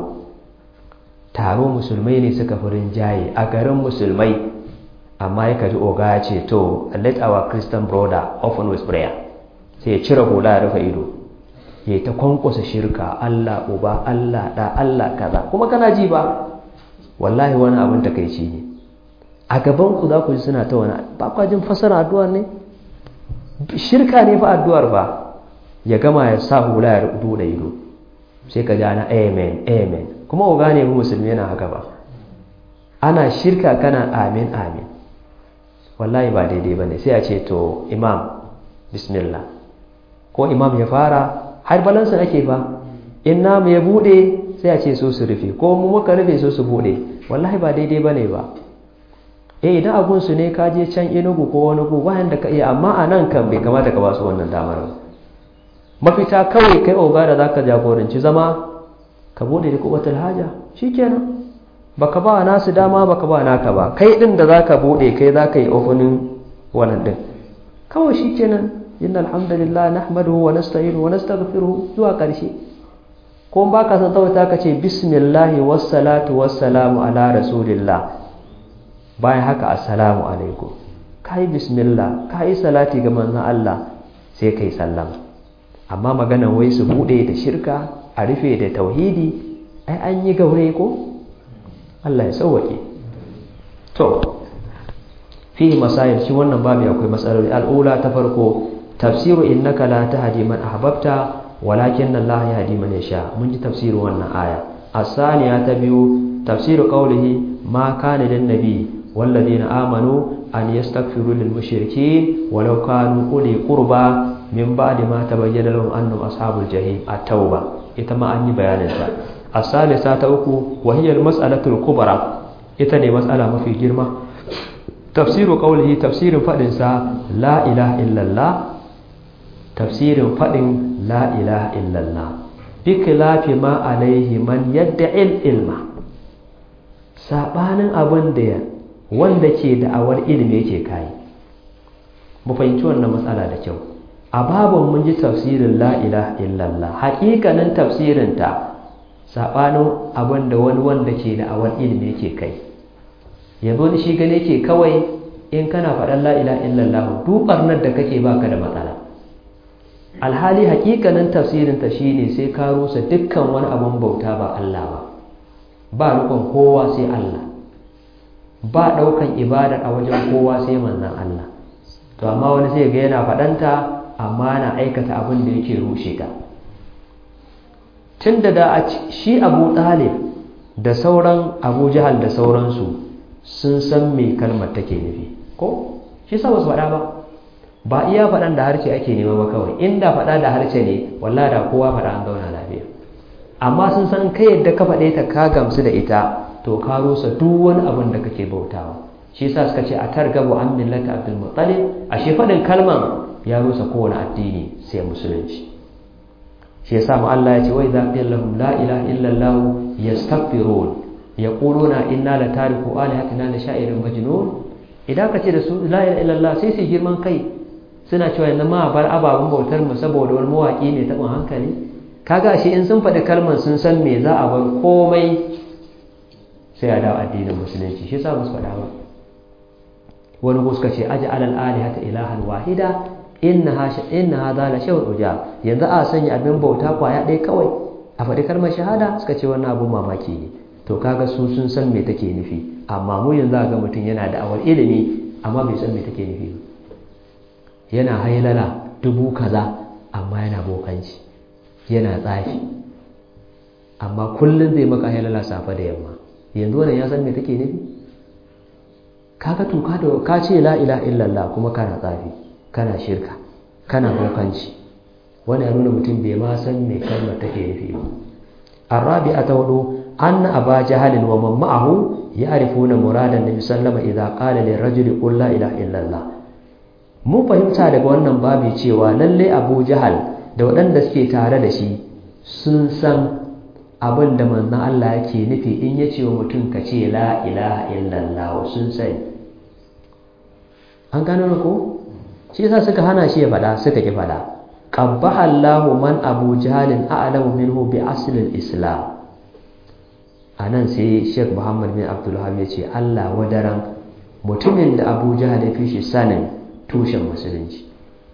taro musulmai ne suka fi rinjaye a garin musulmai, amma ya kaji oga ya ce to let our Christian brother open with prayer, sai ya cire hula ya rufe ido, ya ta kwankwasa shirka, Allah uba, Allah da, Allah kaza, kuma kana ji ba, wallahi wani abin takeici ne. A gaban ku za ku ji suna ta wani, ba kwa jin fasara addu'ar ne? Shirka ne fa addu'ar ba. Ya gama ya sa hula ya buɗe ido, sai ka ji ana amen amen, kuma oga ne mu musulmi yana haka ba. Ana shirka kana amin amin, wallahi ba daidai ba ne. Sai a ce to imam bismillah, ko imam ya fara, har balansa ake fa, in namu ya buɗe sai a ce so su rufe, ko mu muka rufe so su buɗe, wallahi ba daidai ba ne ba. Idan abunsu ne ka je can Enugu ko wani gu bayan da ka iya, amma a nan kan bai kamata ka ba su wannan damar ba. Mafita kawai kai oga da zaka jagoranci zama, ka bude da kubatul haja, shikenan. Baka ba nasu dama, baka ba naka ba, kai din da zaka bude, kai zaka yi opening wannan din, kawai shikenan. Innal hamdalillah nahmaduhu wa nasta'inuhu wa nastaghfiruhu zuwa karshe. Ko ba ka san tawata ka ce bismillah wassalatu wassalamu ala rasulillah, bayan haka assalamu alaikum, kai bismillah, kai salati ga manzon Allah, sai kai sallama. Amma maganan wai su bude da shirka, a rufe da tauhidi, ai an yi gaure ko? Allah ya sauwake. To fihi masail, shi wannan babu akwai matsaloli. Al'ula ta farko, tafsiru innaka la tahdi man ahbabta walakin Allah yahdi man yasha. Mun ji tafsirin wannan aya. As-saniya ta biyu, tafsiru qawlihi ma kana lin nabi والذين آمنوا أن يستغفروا للمشركين ولو كانوا أولي قربى من بعد ما تبين لهم أنهم أصحاب الجحيم. التوبة إتما أني بيانها. الثالثة تأكو وهي المسألة الكبرى، إتني مسألة ما في جرمة. تفسير قوله، تفسير فإنسا لا إله إلا الله، تفسير فإن لا إله إلا الله بخلاف ما عليه من يدعي العلم. sabanin abin da wanda ke da'awar ilimi yake kai. Mu fahimci wannan matsala da kyau. A babun mun ji tafsirin la ilaha illallah, hakikanin tafsirin ta sabanin abin da wani wanda ke da'awar ilimi yake kai. Yanzu shi gane yake kawai in kana faɗan la ilaha illallah duk barnar da kake baka da matsala. Alhali hakikanin tafsirin ta shine sai ka rusa dukkan wani abin bauta ba Allah ba. Ba rukun kowa sai Allah, ba ɗaukan ibadar a wajen kowa sai manzon Allah. To amma wani sai ga yana faɗanta amma na aikata abin da yake rushe ta. Tunda da shi Abu Talib da sauran Abu Jahal da sauransu sun san me kalmar take nufi, ko shi sa basu faɗa ba. Ba iya faɗan da harshe ake nema ba kawai, inda faɗa da harshe ne wallahi da kowa faɗa an zauna lafiya. Amma sun san kai yadda ka faɗe ta ka gamsu da ita, to ka rusa duk wani abin da kake bautawa. Shi yasa suka ce a targabu an millati Abdul Muttalib, ashe faɗin kalman ya rusa kowane addini sai musulunci. Shi yasa mu Allah ya ce wa idza qila lahum la ilaha illa Allah yastaghfirun yaquluna inna la tariku alihatina li sha'irin majnun. Idan ka ce da su la ilaha illa Allah sai su girman kai, suna cewa yanzu ma bar ababen bautar mu saboda wani mawaki ne taɓin hankali. Kaga shi in sun faɗi kalman sun san me za a bar komai sai a dawo addinin musulunci. Shi yasa musu faɗa ba. Wani ko suka ce aja alal alihata ilahan wahida inna hadha la shay'un ujab. Yanzu a sanya abin bauta kwaya ɗaya kawai a faɗi kalmar shahada, suka ce wannan abun mamaki ne. To kaga su sun san me take nufi, amma mu yanzu ga mutum yana da awar ilimi amma bai san me take nufi ba. Yana hailala 1000 kaza amma yana bokanci, yana tsafi, amma kullum zai maka hailala safe da yamma. Yanzu wannan ya san me take nufi? Kaga to ka ce la ilaha illallah kuma kana tsafi, kana shirka, kana bokanci. Wannan ya nuna mutum bai ma san me kalmar take nufi ba. Arabi'ata hudu anna aba jahalin wa man ma'ahu ya'rifuna muradan nabi sallama idza qala lirrajuli qul la ilaha illallah. Mun fahimta daga wannan babi cewa lalle Abu Jahal da waɗanda suke tare da shi sun san abin da manzon Allah yake nufi in ya ce wa mutum ka ce la ilaha illallah, sun sani. An gano ko? Shi yasa suka hana shi ya faɗa, suka ki faɗa. Qabbaha Allahu man Abu Jahlin a'lamu minhu bi aslil Islam. Anan sai Sheikh Muhammad bin Abdul Wahhab ya ce Allah wadaran mutumin da Abu Jahl ya fi shi sanin tushen musulunci.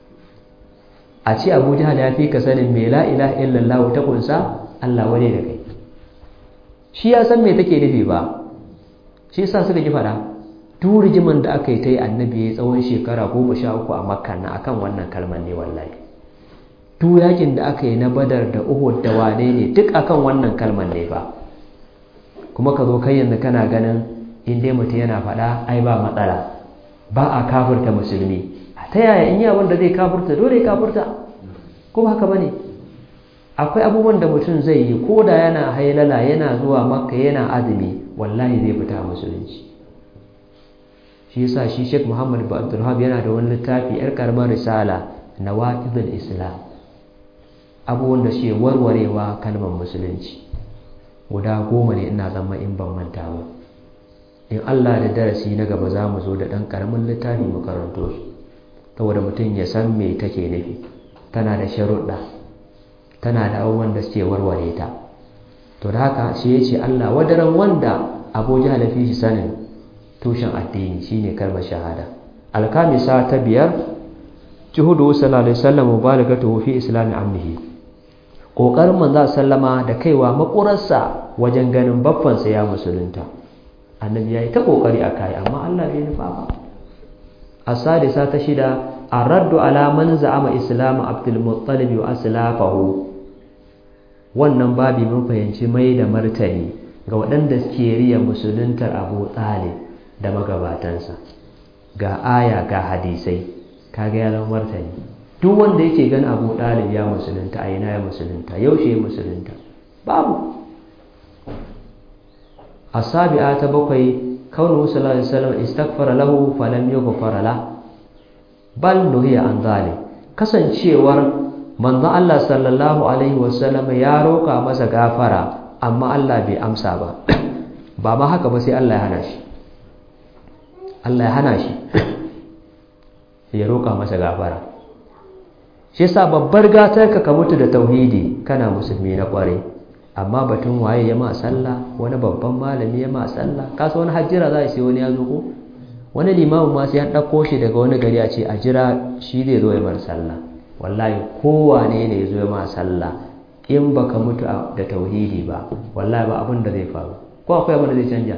A ce Abu Jahl ya fi ka sanin me la ilaha illallah ta kunsa, Allah wane da kai. Shi ya san me take nufi ba. Shi yasa suka ki faɗa. Duk rigiman da aka yi ta yi annabi ya tsawon shekara 13 a Makka na akan wannan kalmar ne wallahi. Duk yakin da aka yi na Badar da Uhud da wane ne duk akan wannan kalmar ne ba. Kuma ka zo kai yanzu kana ganin in dai mutum yana faɗa ai ba matsala, ba a kafirta musulmi. Ta yaya in yi abin da zai kafirta dole ya kafirta, ko ba haka ba ne? Akwai abubuwan da mutum zai yi ko da yana hailala yana zuwa Makka yana azumi wallahi zai fita musulunci. Shi yasa shi Sheikh Muhammad bin Abdul Wahhab yana da wani littafi yar karamar risala Nawaqidul Islam, abubuwan da shi warwarewa kalmar musulunci guda 10 ne ina zama in ban manta ba. In Allah da darasi na gaba za mu zo da ɗan ƙaramin littafi mu karanto su, saboda mutum ya san me take nufi. Tana da sharuɗa, tana da abubuwan da suke warware ta. To da haka shi ya ce Allah wadaran wanda Abu Jahl fi shi sanin tushen addini shine kalmar shahada. Alkamisa ta 5 juhudu sallallahu alaihi wasallam mubalagatu fi islami amnihi. Kokarin manzo sallama da kaiwa makurarsa wajen ganin baffansa ya musulunta. Annabi yayi ta kokari akai amma Allah bai nufa ba. As-sadisa ta 6 ar-raddu ala man za'ama islam Abdul Muttalib wa aslafahu. Wannan babi mun fahimci mai da martani ga waɗanda suke riya musuluntar Abu Talib da magabatansa. Ga aya ga hadisai kaga ya zama martani. Duk wanda yake gan Abu Talib ya musulunta, a ina ya musulunta, yaushe ya musulunta, babu. As-sabi'a ta 7 kaunu sallallahu alaihi wasallam istaghfara lahu falam yughfar lahu bal nuhiya an zalim. Kasancewar manzon Allah sallallahu alaihi wasallam ya roka masa gafara amma Allah bai amsa ba. Ba ma haka ba sai Allah ya hana shi. Allah ya hana shi ya roka masa gafara. Shi yasa babbar gatar ka mutu da tauhidi kana musulmi na kware. Amma batun waye ya ma sallah, wani babban malami ya ma sallah, kasa wani hajjira za a sai wani ya zo ko wani limamin ma sai an ɗauko shi daga wani gari a ce a jira shi zai zo ya mar sallah. Wallahi kowane ne ya zo ya ma sallah in baka mutu da tauhidi ba wallahi ba abin da zai faru, ko akwai abin da zai canja.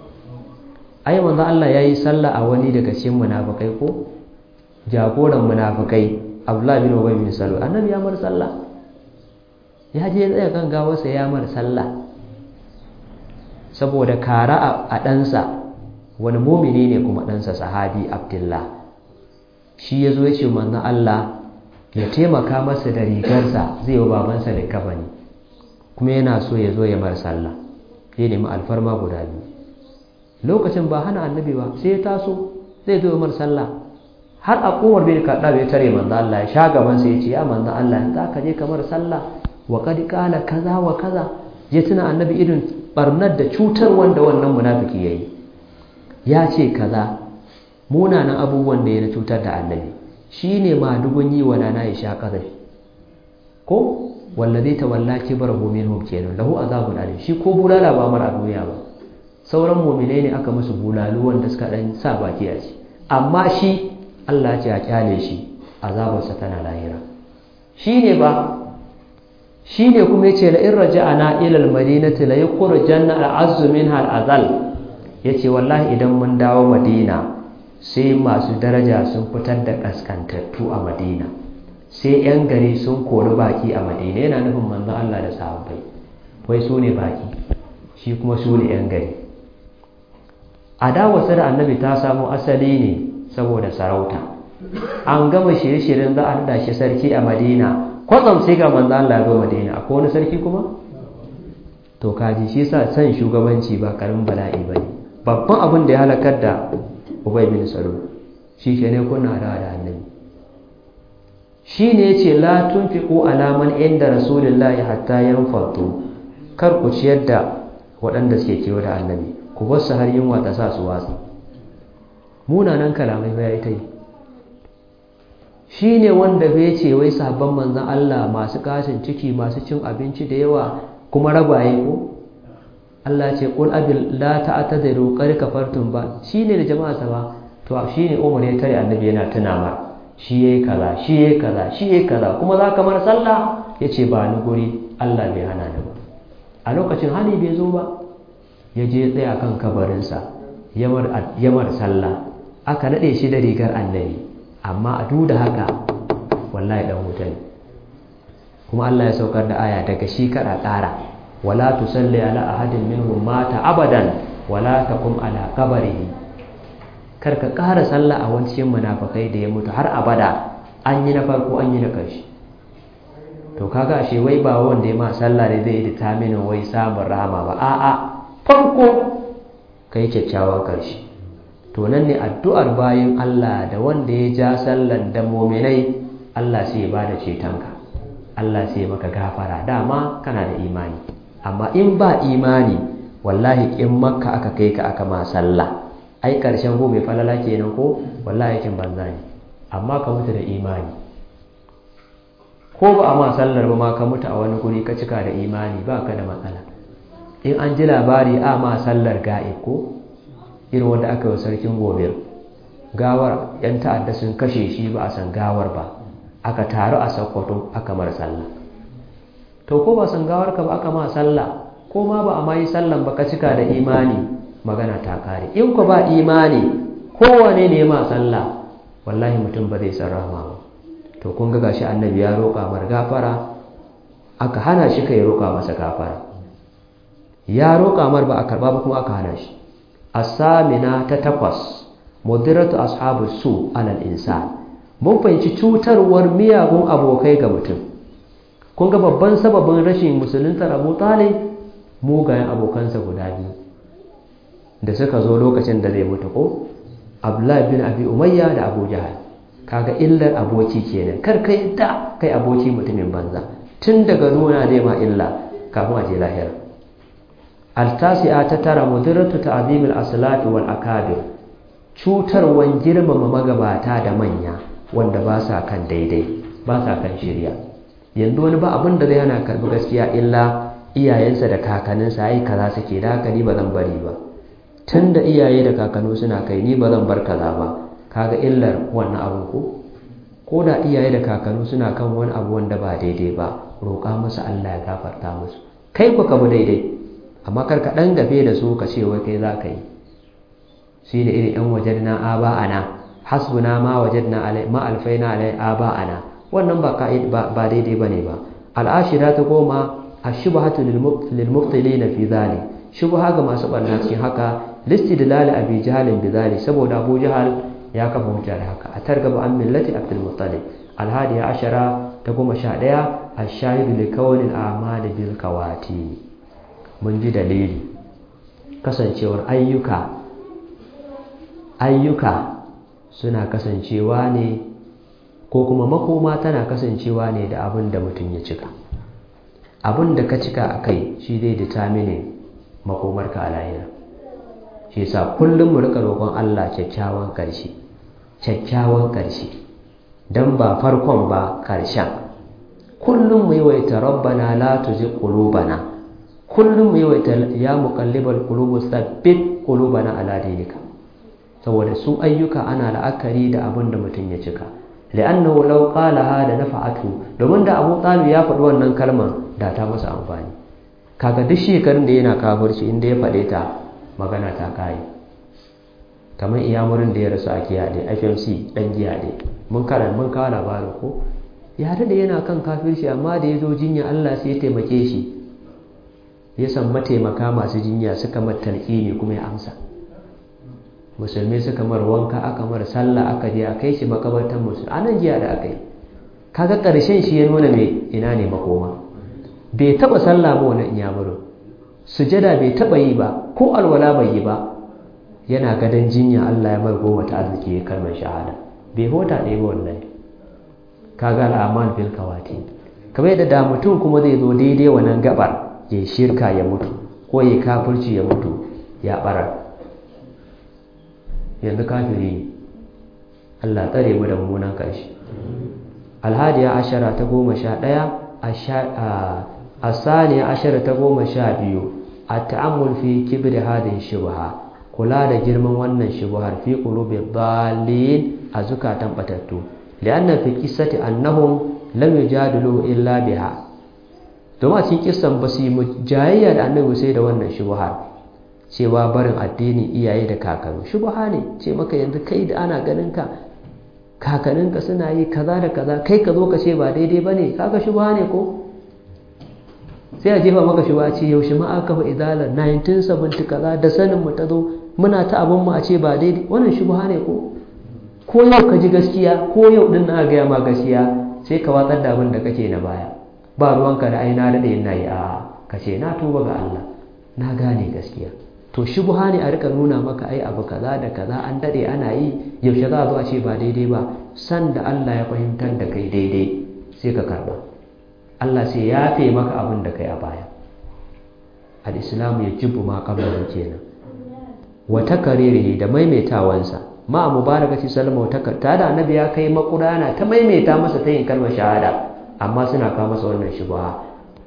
Ai manzo Allah yayi sallah a wani daga cikin munafikai ko jagoran munafikai Abdullah bin Ubay bin Salul, annabi ya mar sallah, ya je tsaya kan gawarsa ya mar sallah saboda kara a ɗansa, wani mumini ne kuma ɗansa sahabi Abdullah. Shi ya zo ya ce manzon Allah ya taimaka masa da rigarsa zai wa babansa da kafani, kuma yana so ya zo ya mar sallah, ya nemi alfarma guda 2. Lokacin ba hana annabi ba, sai ya taso zai zo ya mar sallah. Har a Umar bin Khattab ya tare manzon Allah ya sha gaban sa ya ce ya manzon Allah za ka je kamar sallah wa qad qala kaza wa kaza. Ya tuna annabi irin barnar da cutar wanda wannan munafiki yayi, ya ce kaza munanan abubuwan da ya cutar da annabi, shine ma dugun yi wa nana ya sha kazafi ko wallazi tawalla kibrahu minhum kenan lahu azabun alim. Shi ko bulala ba mar a duniya ba, sauran mu'minai ne aka musu bulalu wanda suka dan sa baki a ci, amma shi Allah ya ce a kyale shi, azabarsa tana lahira. Shine ba shine kuma yace la in raja'ana ila al-madinati la yukhrijanna al-azzu minha al-azal. Yace wallahi idan mun dawo Madina sai masu daraja sun fitar da kaskantattu a Madina, sai yan gari sun kori baki a Madina. Yana nufin manzo Allah da sahabbai wai su ne baki, shi kuma su ne yan gari. Adawarsa da annabi ta samu asali ne saboda sarauta. An gama shirye-shiryen za a nada shi sarki a Madina, kwatsam sai ga manzo Allah ya zo Madina. Akwai wani sarki kuma? To kaji shi yasa san shugabanci ba karamin bala'i bane. Babban abin da ya halakar da Ubay bin Salul shi ne kunna da annabi. shine yace la tunfiqu ala man inda rasulillahi hatta yanfatu, kar ku ciyar da waɗanda suke kewa da annabi, ku bar su har yunwa ta sa su watsi. Munanan kalamai ba yayi ta yi. Shine wanda bai ce wai sahabban manzon Allah masu kashin ciki, masu cin abinci da yawa kuma rabaye ko Allah ce qul abil la ta'tadiru qad kafartum ba, shine da jama'a sa ba. To shine Umar ya tare annabi yana tuna mar, shi yayi kaza, shi yayi kaza, shi yayi kaza, kuma za ka mar sallah, yace ba ni guri, Allah bai hana ni ba. A lokacin hali bai zo ba, ya je tsaya kan kabarinsa yamar sallah, aka nade shi da rigar annabi, amma a duk da haka wallahi dan wuta ne. Kuma Allah ya saukar da aya daga shi kada ƙara, wala tusalli ala ahadin minhum mata abadan wala taqum ala qabrihi, kar ka ƙara sallah a wancin munafikai da ya mutu har abada, an yi na farko an yi na ƙarshe. To kaga ashe wai ba wanda ya ma sallah ne zai determine wai samun rahama ba, a'a farko kai kyakkyawan ƙarshe. To nan ne addu'ar bayin Allah da wanda ya ja sallan da mu'minai, Allah sai ya bada cetonka, Allah sai ya maka gafara, dama kana da imani. Amma in ba imani, wallahi in Makka aka kai ka aka ma sallah, ai karshen go mai falala kenan ko, wallahi yakin banza ne. Amma ka mutu da imani, ko ba a ma sallar ba ma ka mutu a wani guri ka cika da imani, ba ka da matsala. In an ji labari a ma sallar ga'ib ko, irin wanda aka yi sarkin gobir, gawar yan ta'adda sun kashe shi ba a san gawar ba, aka taru a Sokoto aka mara sallah. To ko ba san gawar ka ba aka ma sallah, ko ma ba a ma yi sallan ba ka cika da imani, magana ta kare. In ku ba imani, kowane ne ma sallah, wallahi mutum ba zai san rahama ba. To kun ga gashi annabi ya roƙa mar gafara, aka hana shi kai roƙa masa gafara. Ya roƙa mar ba a karba ba kuma aka hana shi. As-samina ta 8, mudiratu ashabus su alal insan. Mun fahimci cutarwar miyagun abokai ga mutum. Kun ga babban sababin rashin musulunta Abu Talib, mugayen abokansa guda biyu da suka zo lokacin da zai mutu ko, Abdullah bin Abi Umayya da Abu Jahal. Kaga illar aboki kenan, kar kai da kai aboki mutumin banza, tun daga nuna dai ma illa kafin a je lahira. Al-tasi'a ta 9, mudiratu ta'zimil aslati wal akabir. Cutarwan girmama magabata da manya wanda ba sa kan daidai, ba sa kan shirya. Yanzu wani ba abin da zai hana karbi gaskiya illa iyayensa da kakanninsa ai kaza suke, da haka ni ba zan bari ba. Tun da iyaye da kakannu suna kai, ni ba zan bar kaza ba. Kaga illar wannan abu ko da iyaye da kakannu suna kan wani abu wanda ba daidai ba, roƙa musu Allah ya gafarta musu, kai ku ka bi daidai, amma kar ka dan gafe da su ka ce wai kai za ka yi. Shi da irin yan wajadna aba'ana, hasbuna ma wajadna alai ma alfaina alai aba'ana, wannan ba daidai bane ba. Al-ashira ta 10, ash-shubhatu lil mubtilina fi dhalik. Shubha ga masu barna cikin haka, listidlal Abi Jahl bi dhalik, saboda Abu Jahl ya kafa hujja da haka. A targaba an millati Abdul Muttalib. Al-hadiya ashara ta 11, ash-shahidu li kawnil a'mali bil kawati. Mun ji dalili kasancewar ayyuka suna kasancewa ne, ko kuma makoma tana kasancewa ne da abin da mutum ya cika. Abin da ka cika a kai shi zai determine makomarka a lahira. Shi yasa kullum mu rika roƙon Allah kyakkyawan ƙarshe, dan ba farkon ba ƙarshen. Kullum mu yawaita rabbana la tuzigh qulubana, kullum mu yawaita ya muqallibal qulubi thabbit qulubana ala dinika. Saboda su ayyuka ana la'akari da abin da mutum ya cika. Li'annahu law qalaha da nafa'atu, domin da Abu Talib ya faɗi wannan kalmar da ta masa amfani. Kaga duk shekarun da yana kafirci, inda ya faɗe ta magana ta kai. Kamar iyamurin da ya rasu a Kiyade, FMC dan Kiyade, mun kawo labarin ko, ya da yana kan kafirci, amma da ya zo jinya Allah sai ya taimake shi, ya san mataimaka masu jinya suka matalƙini kuma ya amsa. Musulmi suka mar wanka, aka mar sallah, aka je a kai shi makabartan musulmi a nan jiya da aka yi. Kaga ƙarshen shi ya nuna mai ina ne makoma. Bai taɓa sallah ba wannan iyamurin, sujada bai taɓa yi ba, ko alwala bai yi ba, yana gadon jinya Allah ya mar goma ta arziki ya kalmar shahada. Bai hota ɗaya ba wallahi. kaga al'aman fil kawati. Kamar yadda da mutum kuma zai zo daidai wannan gabar ya shirka ya mutu ko ya kafirci ya mutu ya barar, yanzu kafiri Allah tsare mu da mummunan ƙarshe. Alhadiya ashara ta 11 asaniya ashara ta 12 at-ta'ammul fi kibri hadhihi shubha, kula da girman wannan shubhar fi qulubi dhalin a zukatan batattu, lianna fi qissati annahum lam yujadilu illa biha. Domin a cikin kissan ba su yi jayayya da annabi sai da wannan shubhar cewa barin addini iyaye da kakanni shubha ne, ce maka yanzu kai da ana ganin ka kakanninka suna yi kaza da kaza, kai ka zo ka ce ba daidai bane, kaga shubha ne ko? Sai a jefa maka shubha ce yaushe ma aka fa idalar 1970 kaza da sanin mu ta zo muna ta abin mu a ce ba daidai, wannan shubha ne ko? Ko yau ka ji gaskiya, ko yau din na ga ma gaskiya, sai ka watsar da abin da kake na baya. Ba ruwanka da ai na dade ina yi, a ka ce na tuba ga Allah, na gane gaskiya. To shubha ne a rika nuna maka ai abu kaza da kaza an dade ana yi, yaushe za a zo a ce ba daidai ba. San da Allah ya fahimtar da kai daidai sai ka karba, Allah sai ya yafe maka abin da kai a baya. Al-Islamu yajibu ma qablahu kenan. Wa takaririhi da maimaitawansa ma mubarakati sallama wa takarta da annabi ya kai makura yana ta maimaita masa ta yin kalmar shahada, amma suna kawo masa wannan shubha.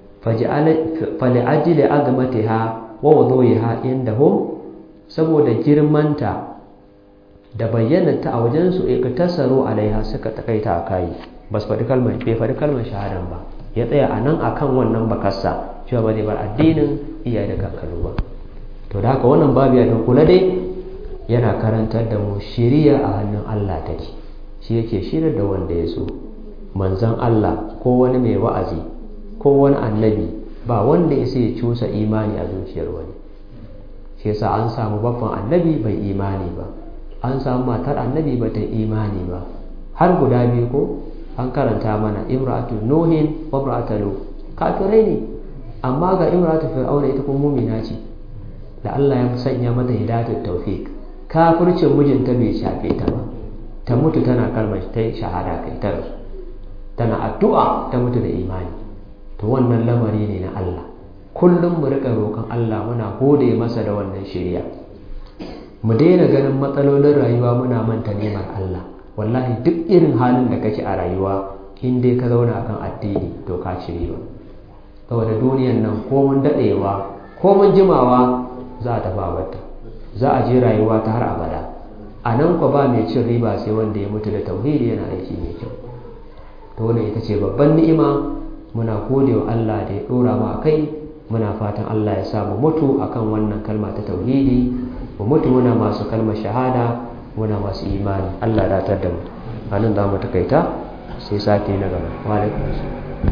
Fali ajli azmatiha wa wuduhiha indahum, saboda girmanta da bayyananta a wajen su iktasaru alaiha, suka takaita akai, bai faɗi kalmar shahadan ba, ya tsaya anan akan wannan bakassa cewa ba zai bar addinin iyaye da kakanni ba. To da haka wannan babu ya kula dai yana karantar da mu shiriya a hannun Allah take, shi yake shirar da wanda ya so. Manzon Allah ko wani mai wa'azi ko wani annabi ba wanda ya sai ya cusa imani a zuciyar wani. Shi yasa an samu baffan annabi bai imani ba, an samu matar annabi ba ta imani ba, har guda biyu ko an karanta mana, imra'atu nuhin wa imra'atu lut, kafirai ne, amma ga imra'atu fir'auna ita kuma mu'mina ce, da Allah ya sanya mata hidayatul tawfiq. Kafircin mijinta bai shafe ta ba, ta mutu tana kalmar ta shahada kai ta rasu, tana addu'a ta mutu da imani. To wannan lamari ne na Allah, kullum mu rika roƙon Allah, muna gode masa da wannan shiriya. Mu daina ganin matsalolin rayuwa muna manta neman Allah. Wallahi duk irin halin da kake a rayuwa, in dai ka zauna akan addini to ka ci riba. Saboda duniyan nan ko mun dadewa ko mun jimawa za ta babata, za a je rayuwa ta har abada. A nan ko ba mai cin riba sai wanda ya mutu da tauhidi yana aiki mai kyau. To wannan ita ce babban ni'ima, muna gode wa Allah da ya dora mu akai. Muna fatan Allah ya sa mu mutu akan wannan kalma ta tauhidi, mu mutu muna masu kalmar shahada, muna masu imani. Allah ya datar da mu. Anan za mu takaita sai sati na gaba. Wa alaikum assalam.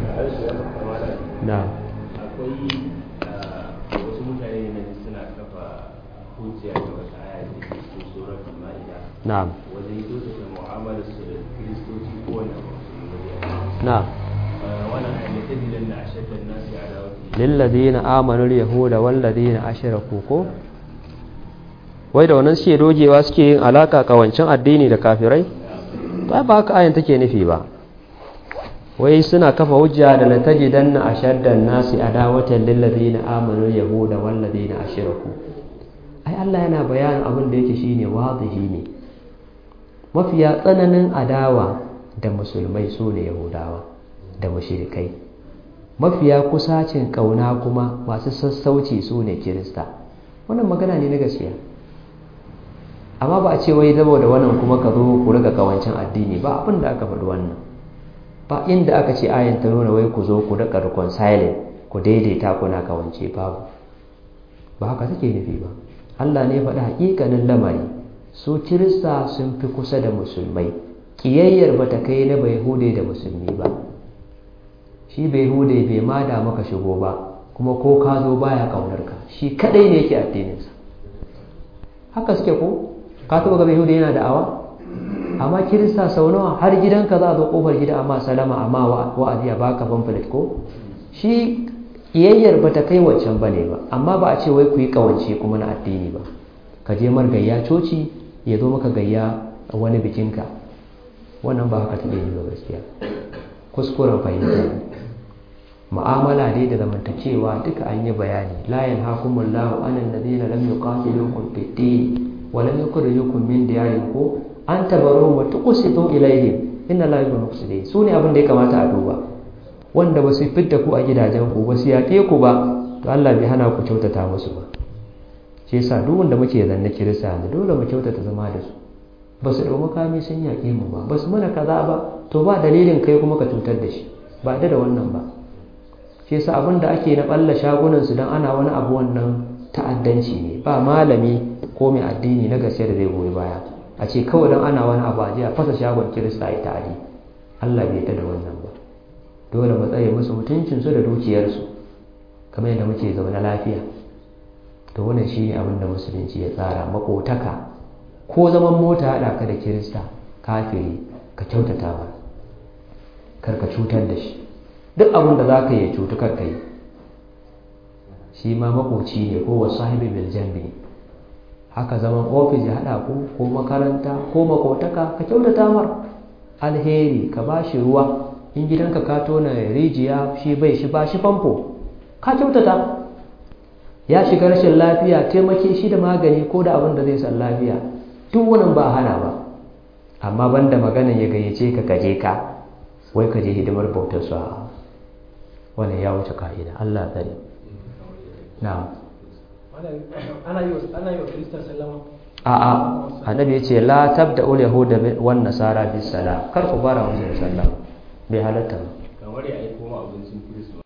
Na'am. Akwai wasu mutane ne suna kafa hujja da wata aya da ke cikin suratul Maida. Na'am. Wajen kyautata mu'amalar su da Kiristoci ko wanda ba su yi. Na'am. Wannan aya ne ta dilan na ashaddan nasi adawati lilladheena amanu al-yahuda walladheena ashraku ko. Wai da wannan suke dogewa suke yin alaka kawancin addini da kafirai? Ba haka ayan take nufi ba. Wai suna kafa hujja da la tajidanna ashaddan nasi adawatan lilladheena amanu al-yahuda walladheena ashraku. Ai Allah yana bayanin abin da yake shine wadihi ne. Mafiya tsananin adawa da musulmai sune yahudawa da mushrikai. Mafiya kusacin kauna kuma masu sassauci sune kirista. Wannan magana ne na gaskiya. Amma ba a ce wai saboda wannan kuma ka zo ku riga kawancin addini ba, abin da aka faɗi wannan. Ba inda aka ce ayan ta nuna wai ku zo ku daga reconciling, ku daidaita kuna kawance, babu. Ba haka take nufi ba. Allah ne faɗi haƙiƙanin lamari. Su Kirista sun fi kusa da musulmai. Kiyayyar ba ta kai na Bayahude da musulmi ba. Shi Bayahude bai ma da maka shigo ba, kuma ko ka zo baya kaunar ka. Shi kadai ne yake addininsa. Haka suke ko? Ka taɓa ga Bayahude yana da'awa? Amma Kirista sau nawa har gidanka za a zo kofar gida amma salama amma wa'azi a baka pamphlet ko? Shi kiyayyar ba ta kai waccan bane ba, amma ba a ce wai ku yi kawance kuma na addini ba. Ka je mar gayya coci ya zo maka gayya wani bikinka, wannan ba haka take yi ba gaskiya, kuskuren fahimta. Mu'amala dai da zamantakewa duka an yi bayani. La yanhakumullahu anil ladina lam yuqatilukum fid din wa lam yukhrijukum min diyarikum an tabarruhum wa tuqsitu ilayhim inna la yuhibbul muqsitin. Su ne abin da ya kamata a duba, wanda ba su fitta ku a gidajen ku ba su yaƙe ku ba, to Allah bai hana ku kyautata musu ba. Shi yasa duk wanda muke zanne kirista ne dole mu kyautata zama da su. Ba su ɗau makami sun yaƙe mu ba, ba su mana kaza ba, to ba dalilin kai kuma ka cutar da shi, ba da wannan ba. Shi yasa abin da ake na ɓalla shagunansu don ana wani abu wannan ta'addanci ne. Ba malami ko mai addini na gaske da zai goyi baya a ce kawai don ana wani abu a je a fasa shagon kirista ya ta'adi. Allah bai ta da wannan ba. Dole mu tsare musu mutuncinsu da dukiyarsu kamar yadda muke zaune lafiya. To wannan shi ne abin da musulunci ya tsara. Makotaka ko zaman mota haɗa ka da kirista kafiri, ka kyautata ba, kar ka cutar da shi. Duk abin da za ka yi cutu kar ka yi. Shi ma makoci ne, ko wasu sahibi bil jambi. Haka zaman ofis ya haɗa ku, ko makaranta ko makotaka, ka kyautata mar alheri, ka ba shi ruwa. In gidanka ka tona rijiya shi bai shi ba shi famfo, ka kyautata. Ya shiga rashin lafiya, taimake shi da magani ko da abin da zai san lafiya. Duk wannan ba hana ba. Amma banda maganan ya gayyace ka kaje ka, wai ka je hidimar bautar su, wannan ya wuce ka'ida. Allah tsare. Na'am. Ana yi wa Kirista sallama? A'a, annabi ya ce la tabda'ul yahuda wan nasara bis salam. Kar ku fara musu da sallama. Bai halatta ba. kamar ya aiko ma abincin Kirista